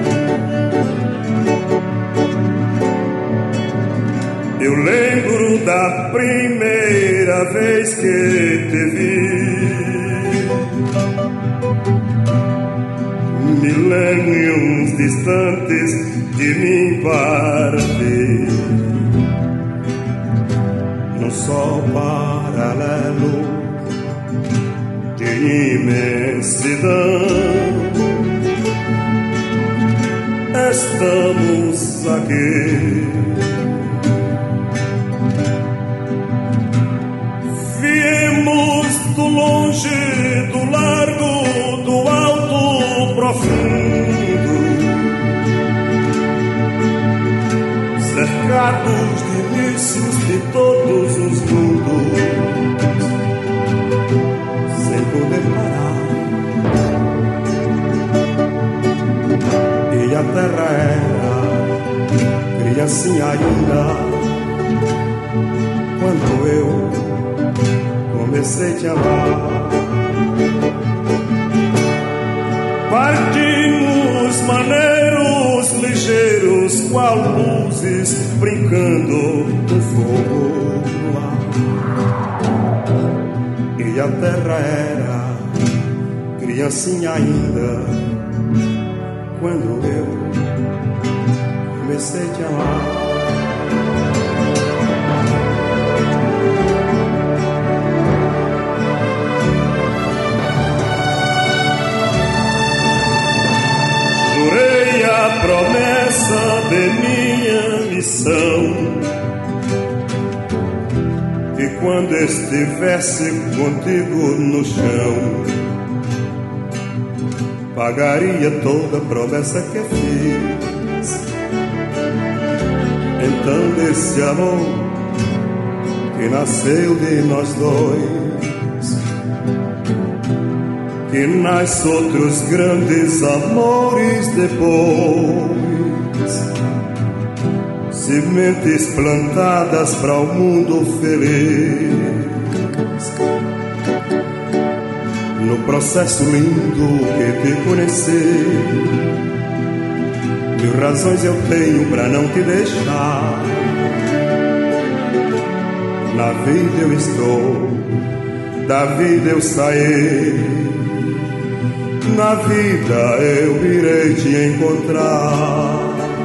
Eu lembro da primeira vez que te vi, milênios distantes de mim partir, num sol paralelo de imensidão. Estamos aqui, viemos do longe, do largo, do alto, profundo, cercados de inícios de todos os mundos, sem poder parar. E a terra era criancinha ainda quando eu comecei a te amar. Partimos maneiros ligeiros, qual luzes brincando com fogo no ar. E a terra era criancinha ainda quando eu comecei a te amar. Jurei a promessa de minha missão, que quando estivesse contigo no chão, pagaria toda a promessa que fiz. Então desse amor que nasceu de nós dois, que nasce outros grandes amores depois, sementes plantadas para o mundo feliz. No processo lindo que te conheci, mil razões eu tenho pra não te deixar. Na vida eu estou, da vida eu saí, na vida eu irei te encontrar.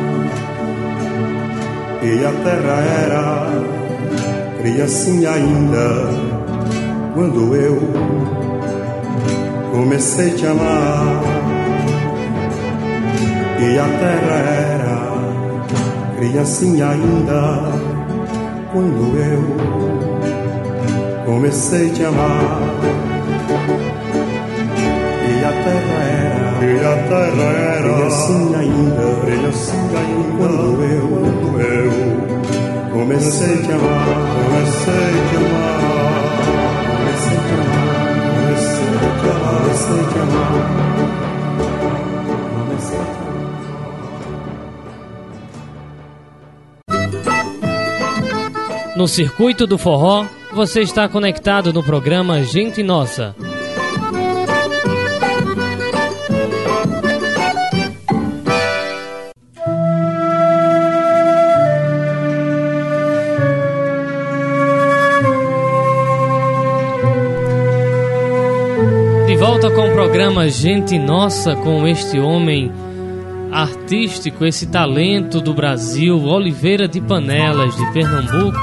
E a terra era criancinha ainda quando eu comecei a te amar. E a terra era criancinha ainda quando eu comecei a te amar. E a terra era, e a terra era criancinha ainda, criancinha ainda quando eu, quando eu comecei a te amar, comecei a te amar, comecei a te amar, comecei a te amar. No Circuito do Forró, você está conectado no programa Gente Nossa. De volta com o programa Gente Nossa, com este homem artístico, esse talento do Brasil, Oliveira de Panelas, de Pernambuco.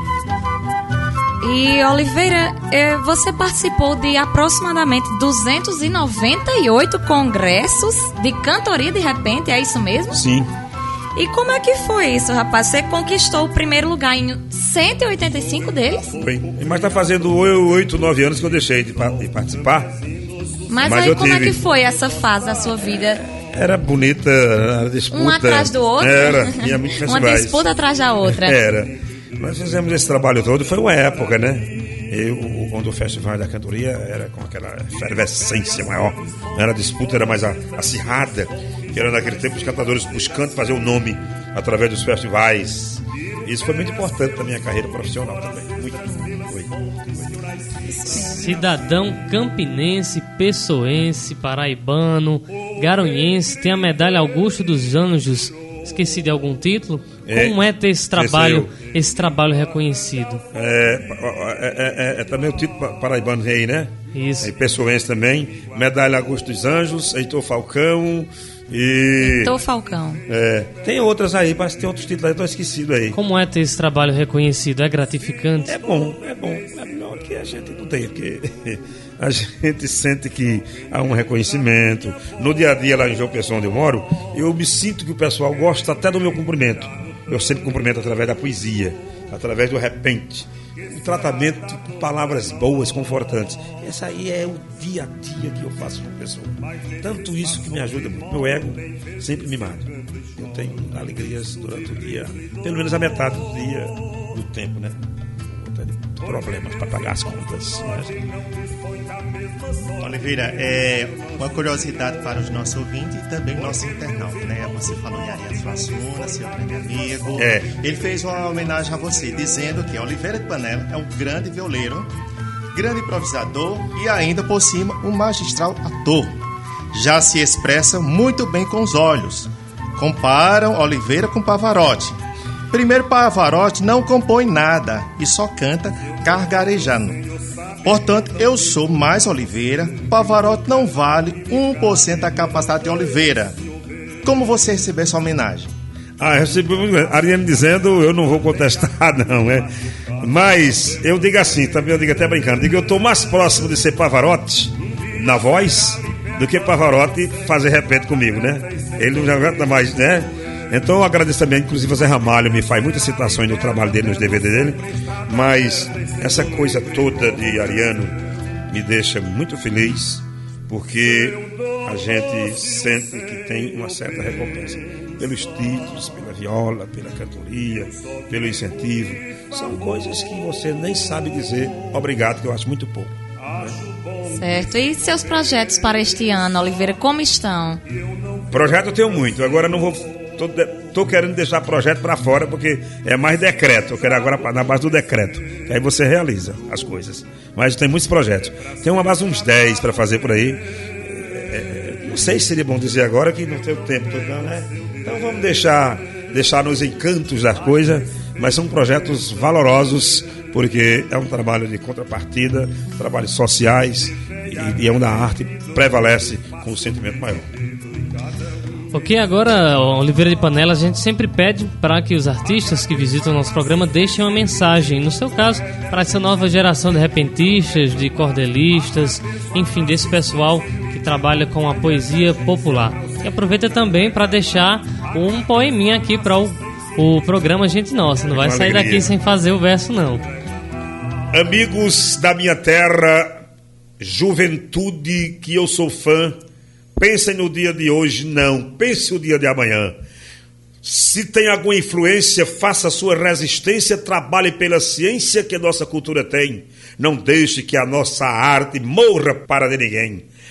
E Oliveira, você participou de aproximadamente duzentos e noventa e oito congressos de cantoria de repente, é isso mesmo? Sim. E como é que foi isso, rapaz? Você conquistou o primeiro lugar em cento e oitenta e cinco deles? Foi. Mas tá fazendo oito, nove anos que eu deixei de, de participar. Mas, Mas aí eu como tive... é que foi essa fase da sua vida? Era bonita, era disputa. Um atrás do outro? Era, ia muito festivais. Uma disputa atrás da outra. Era. Nós fizemos esse trabalho todo, foi uma época, né? Eu, quando o Festival da Cantoria era com aquela efervescência maior, era a disputa, era mais acirrada, que era naquele tempo os cantadores buscando fazer o nome através dos festivais. Isso foi muito importante na minha carreira profissional também. Muito, foi, foi. Cidadão campinense, pessoense, paraibano, garanhense, tem a medalha Augusto dos Anjos. Esqueci de algum título? É, Como é ter esse trabalho, esse, esse trabalho reconhecido? É, é, é, é também o título paraibano aí, né? Isso. É, pessoense também, medalha Augusto dos Anjos, Heitor Falcão e... Heitor Falcão. É, tem outras aí, mas tem outros títulos aí, estou esquecido aí. Como é ter esse trabalho reconhecido? É gratificante? É bom, é bom. É melhor que a gente não tem, porque a gente sente que há um reconhecimento. No dia a dia, lá em João Pessoa, onde eu moro, eu me sinto que o pessoal gosta até do meu cumprimento. Eu sempre cumprimento através da poesia, através do repente. O tratamento com palavras boas, confortantes. Esse aí é o dia a dia que eu faço com a pessoa. Tanto isso que me ajuda muito. Meu ego sempre mimado. Eu tenho alegrias durante o dia, pelo menos a metade do dia, do tempo, né? Eu tenho problemas para pagar as contas. Mas... Oliveira, é uma curiosidade para os nossos ouvintes e também nossos internautas, né? Você falou em Ariano Suassuna, seu grande amigo. É. Ele fez uma homenagem a você, dizendo que Oliveira de Panela é um grande violeiro, grande improvisador e ainda por cima um magistral ator. Já se expressa muito bem com os olhos. Comparam Oliveira com Pavarotti. Primeiro, Pavarotti não compõe nada e só canta gargarejando. Portanto, eu sou mais Oliveira, Pavarotti não vale um por cento da capacidade de Oliveira. Como você recebeu essa homenagem? Ah, eu recebi Ariane dizendo, eu não vou contestar, não, é? Mas eu digo assim, também eu digo até brincando, digo eu estou mais próximo de ser Pavarotti na voz do que Pavarotti fazer repente comigo, né? Ele não aguenta mais, né? Então eu agradeço também, inclusive o Zé Ramalho me faz muitas citações do trabalho dele, nos D V D dele, mas essa coisa toda de Ariano me deixa muito feliz, porque a gente sente que tem uma certa recompensa pelos títulos, pela viola, pela cantoria, pelo incentivo. São coisas que você nem sabe dizer obrigado, que eu acho muito pouco, né? Certo. E seus projetos para este ano, Oliveira, como estão? Projeto eu tenho muito, agora não vou... Tô, de, tô querendo deixar projeto para fora, porque é mais decreto. Eu quero agora na base do decreto, que aí você realiza as coisas. Mas tem muitos projetos. Tem uma base uns dez para fazer por aí. É, não sei se seria bom dizer agora, que não tem o tempo todo, não, né? Então vamos deixar, deixar nos encantos das coisas, mas são projetos valorosos, porque é um trabalho de contrapartida, trabalhos sociais, e, e é onde a arte prevalece com um sentimento maior. Ok, agora, Oliveira de Panela, a gente sempre pede para que os artistas que visitam o nosso programa deixem uma mensagem. No seu caso, para essa nova geração de repentistas, de cordelistas, enfim, desse pessoal que trabalha com a poesia popular. E aproveita também para deixar um poeminha aqui para o, o programa Gente Nossa. Não vai sair daqui sem fazer o verso, não. Amigos da minha terra, juventude que eu sou fã, pensem no dia de hoje, não. Pense o dia de amanhã. Se tem alguma influência, faça a sua resistência, trabalhe pela ciência que a nossa cultura tem. Não deixe que a nossa arte morra para de ninguém.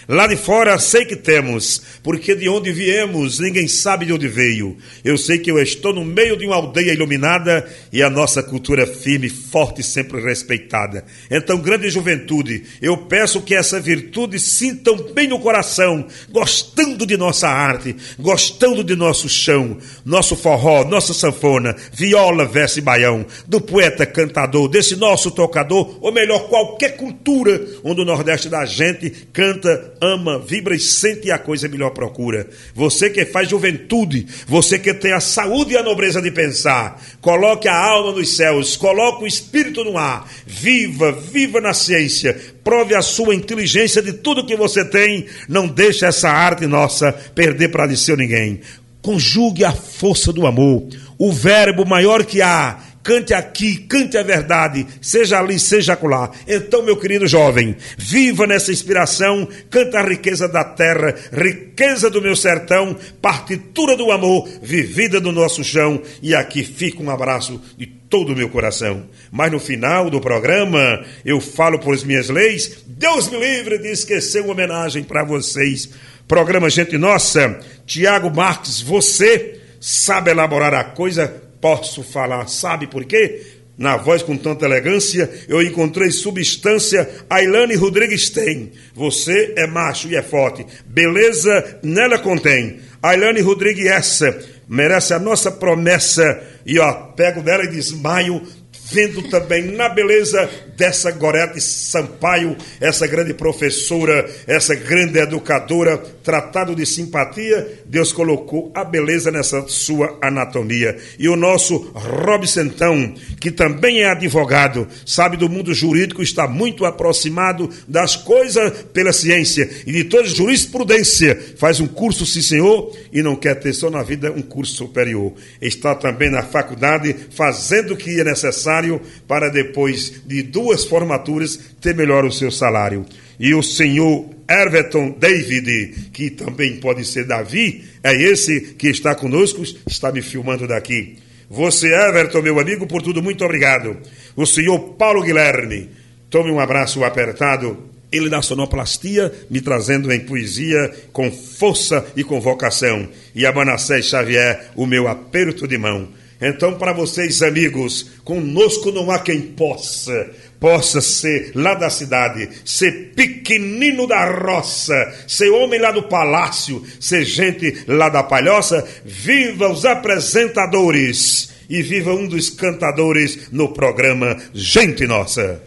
Lá de fora sei que temos, porque de onde viemos ninguém sabe de onde veio. Eu sei que eu estou no meio de uma aldeia iluminada e a nossa cultura é firme, forte e sempre respeitada. Então, grande juventude, eu peço que essa virtude sintam bem no coração, gostando de nossa arte, gostando de nosso chão, nosso forró, nossa sanfona, viola, verso e baião, do poeta cantador, desse nosso tocador, ou melhor, qualquer cultura onde o Nordeste da gente canta, ama, vibra e sente e a coisa melhor procura. Você que faz juventude, você que tem a saúde e a nobreza de pensar, coloque a alma nos céus, coloque o espírito no ar, viva, viva na ciência, prove a sua inteligência de tudo que você tem, não deixe essa arte nossa perder para lição ninguém. Conjugue a força do amor, o verbo maior que há. Cante aqui, cante a verdade, seja ali, seja acolá. Então, meu querido jovem, viva nessa inspiração, canta a riqueza da terra, riqueza do meu sertão, partitura do amor, vivida do nosso chão. E aqui fica um abraço de todo o meu coração. Mas no final do programa, eu falo por as minhas leis, Deus me livre de esquecer uma homenagem para vocês. Programa Gente Nossa, Tiago Marques, você sabe elaborar a coisa. Posso falar, sabe por quê? Na voz com tanta elegância, eu encontrei substância, Ailane Rodrigues tem. Você é macho e é forte, beleza nela contém. Ailane Rodrigues essa, merece a nossa promessa. E ó, pego dela e desmaio, vendo também na beleza dessa Gorete Sampaio, essa grande professora, essa grande educadora, tratado de simpatia, Deus colocou a beleza nessa sua anatomia. E o nosso Robsentão, que também é advogado, sabe do mundo jurídico, está muito aproximado das coisas pela ciência e de toda jurisprudência, faz um curso, sim senhor, e não quer ter só na vida um curso superior. Está também na faculdade, fazendo o que é necessário para depois de duas formaturas ter melhor o seu salário. E o senhor Everton David, que também pode ser Davi, é esse que está conosco, está me filmando daqui. Você, Everton, meu amigo, por tudo, muito obrigado. O senhor Paulo Guilherme, tome um abraço apertado. Ele da sonoplastia, me trazendo em poesia, com força e com vocação. E a Manassés Xavier, o meu aperto de mão. Então, para vocês, amigos, conosco não há quem possa, possa ser lá da cidade, ser pequenino da roça, ser homem lá do palácio, ser gente lá da palhoça. Viva os apresentadores e viva um dos cantadores no programa Gente Nossa.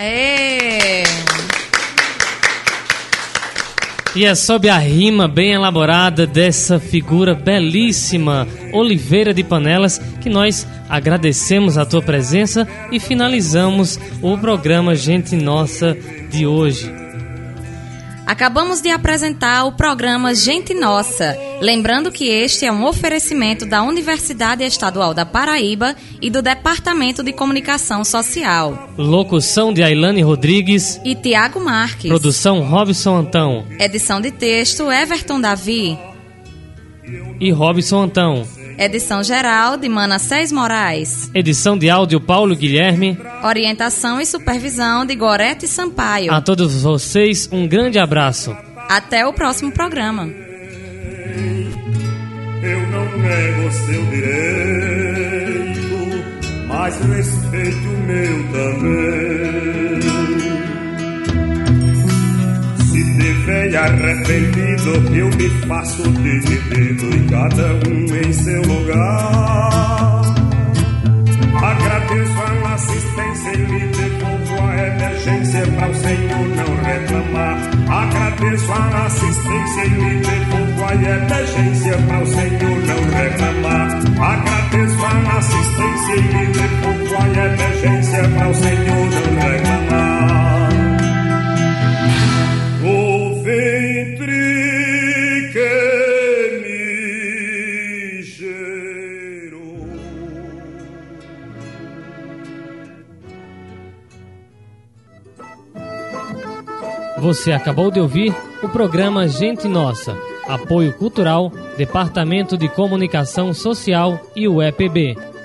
É... E é sob a rima bem elaborada dessa figura belíssima, Oliveira de Panelas, que nós agradecemos a tua presença e finalizamos o programa Gente Nossa de hoje. Acabamos de apresentar o programa Gente Nossa, lembrando que este é um oferecimento da Universidade Estadual da Paraíba e do Departamento de Comunicação Social. Locução de Ailane Rodrigues e Tiago Marques. Produção Robson Antão. Edição de texto Everton Davi e Robson Antão. Edição geral de Manassés Moraes. Edição de áudio Paulo Guilherme. Orientação e supervisão de Gorete Sampaio. A todos vocês, um grande abraço. Até o próximo programa. Eu não nego seu direito, mas respeito o meu também. Se tiver arrependido, eu me faço dividido e cada um em seu lugar. Agradeço a assistência e lhe devolvo a emergência para o Senhor não reclamar. Agradeço a assistência e lhe devolvo a emergência para o Senhor não reclamar. Agradeço a assistência e lhe devolvo a emergência para o Senhor não reclamar. O ventre que me gerou. Você acabou de ouvir o programa Gente Nossa, Apoio Cultural, Departamento de Comunicação Social e o E P B.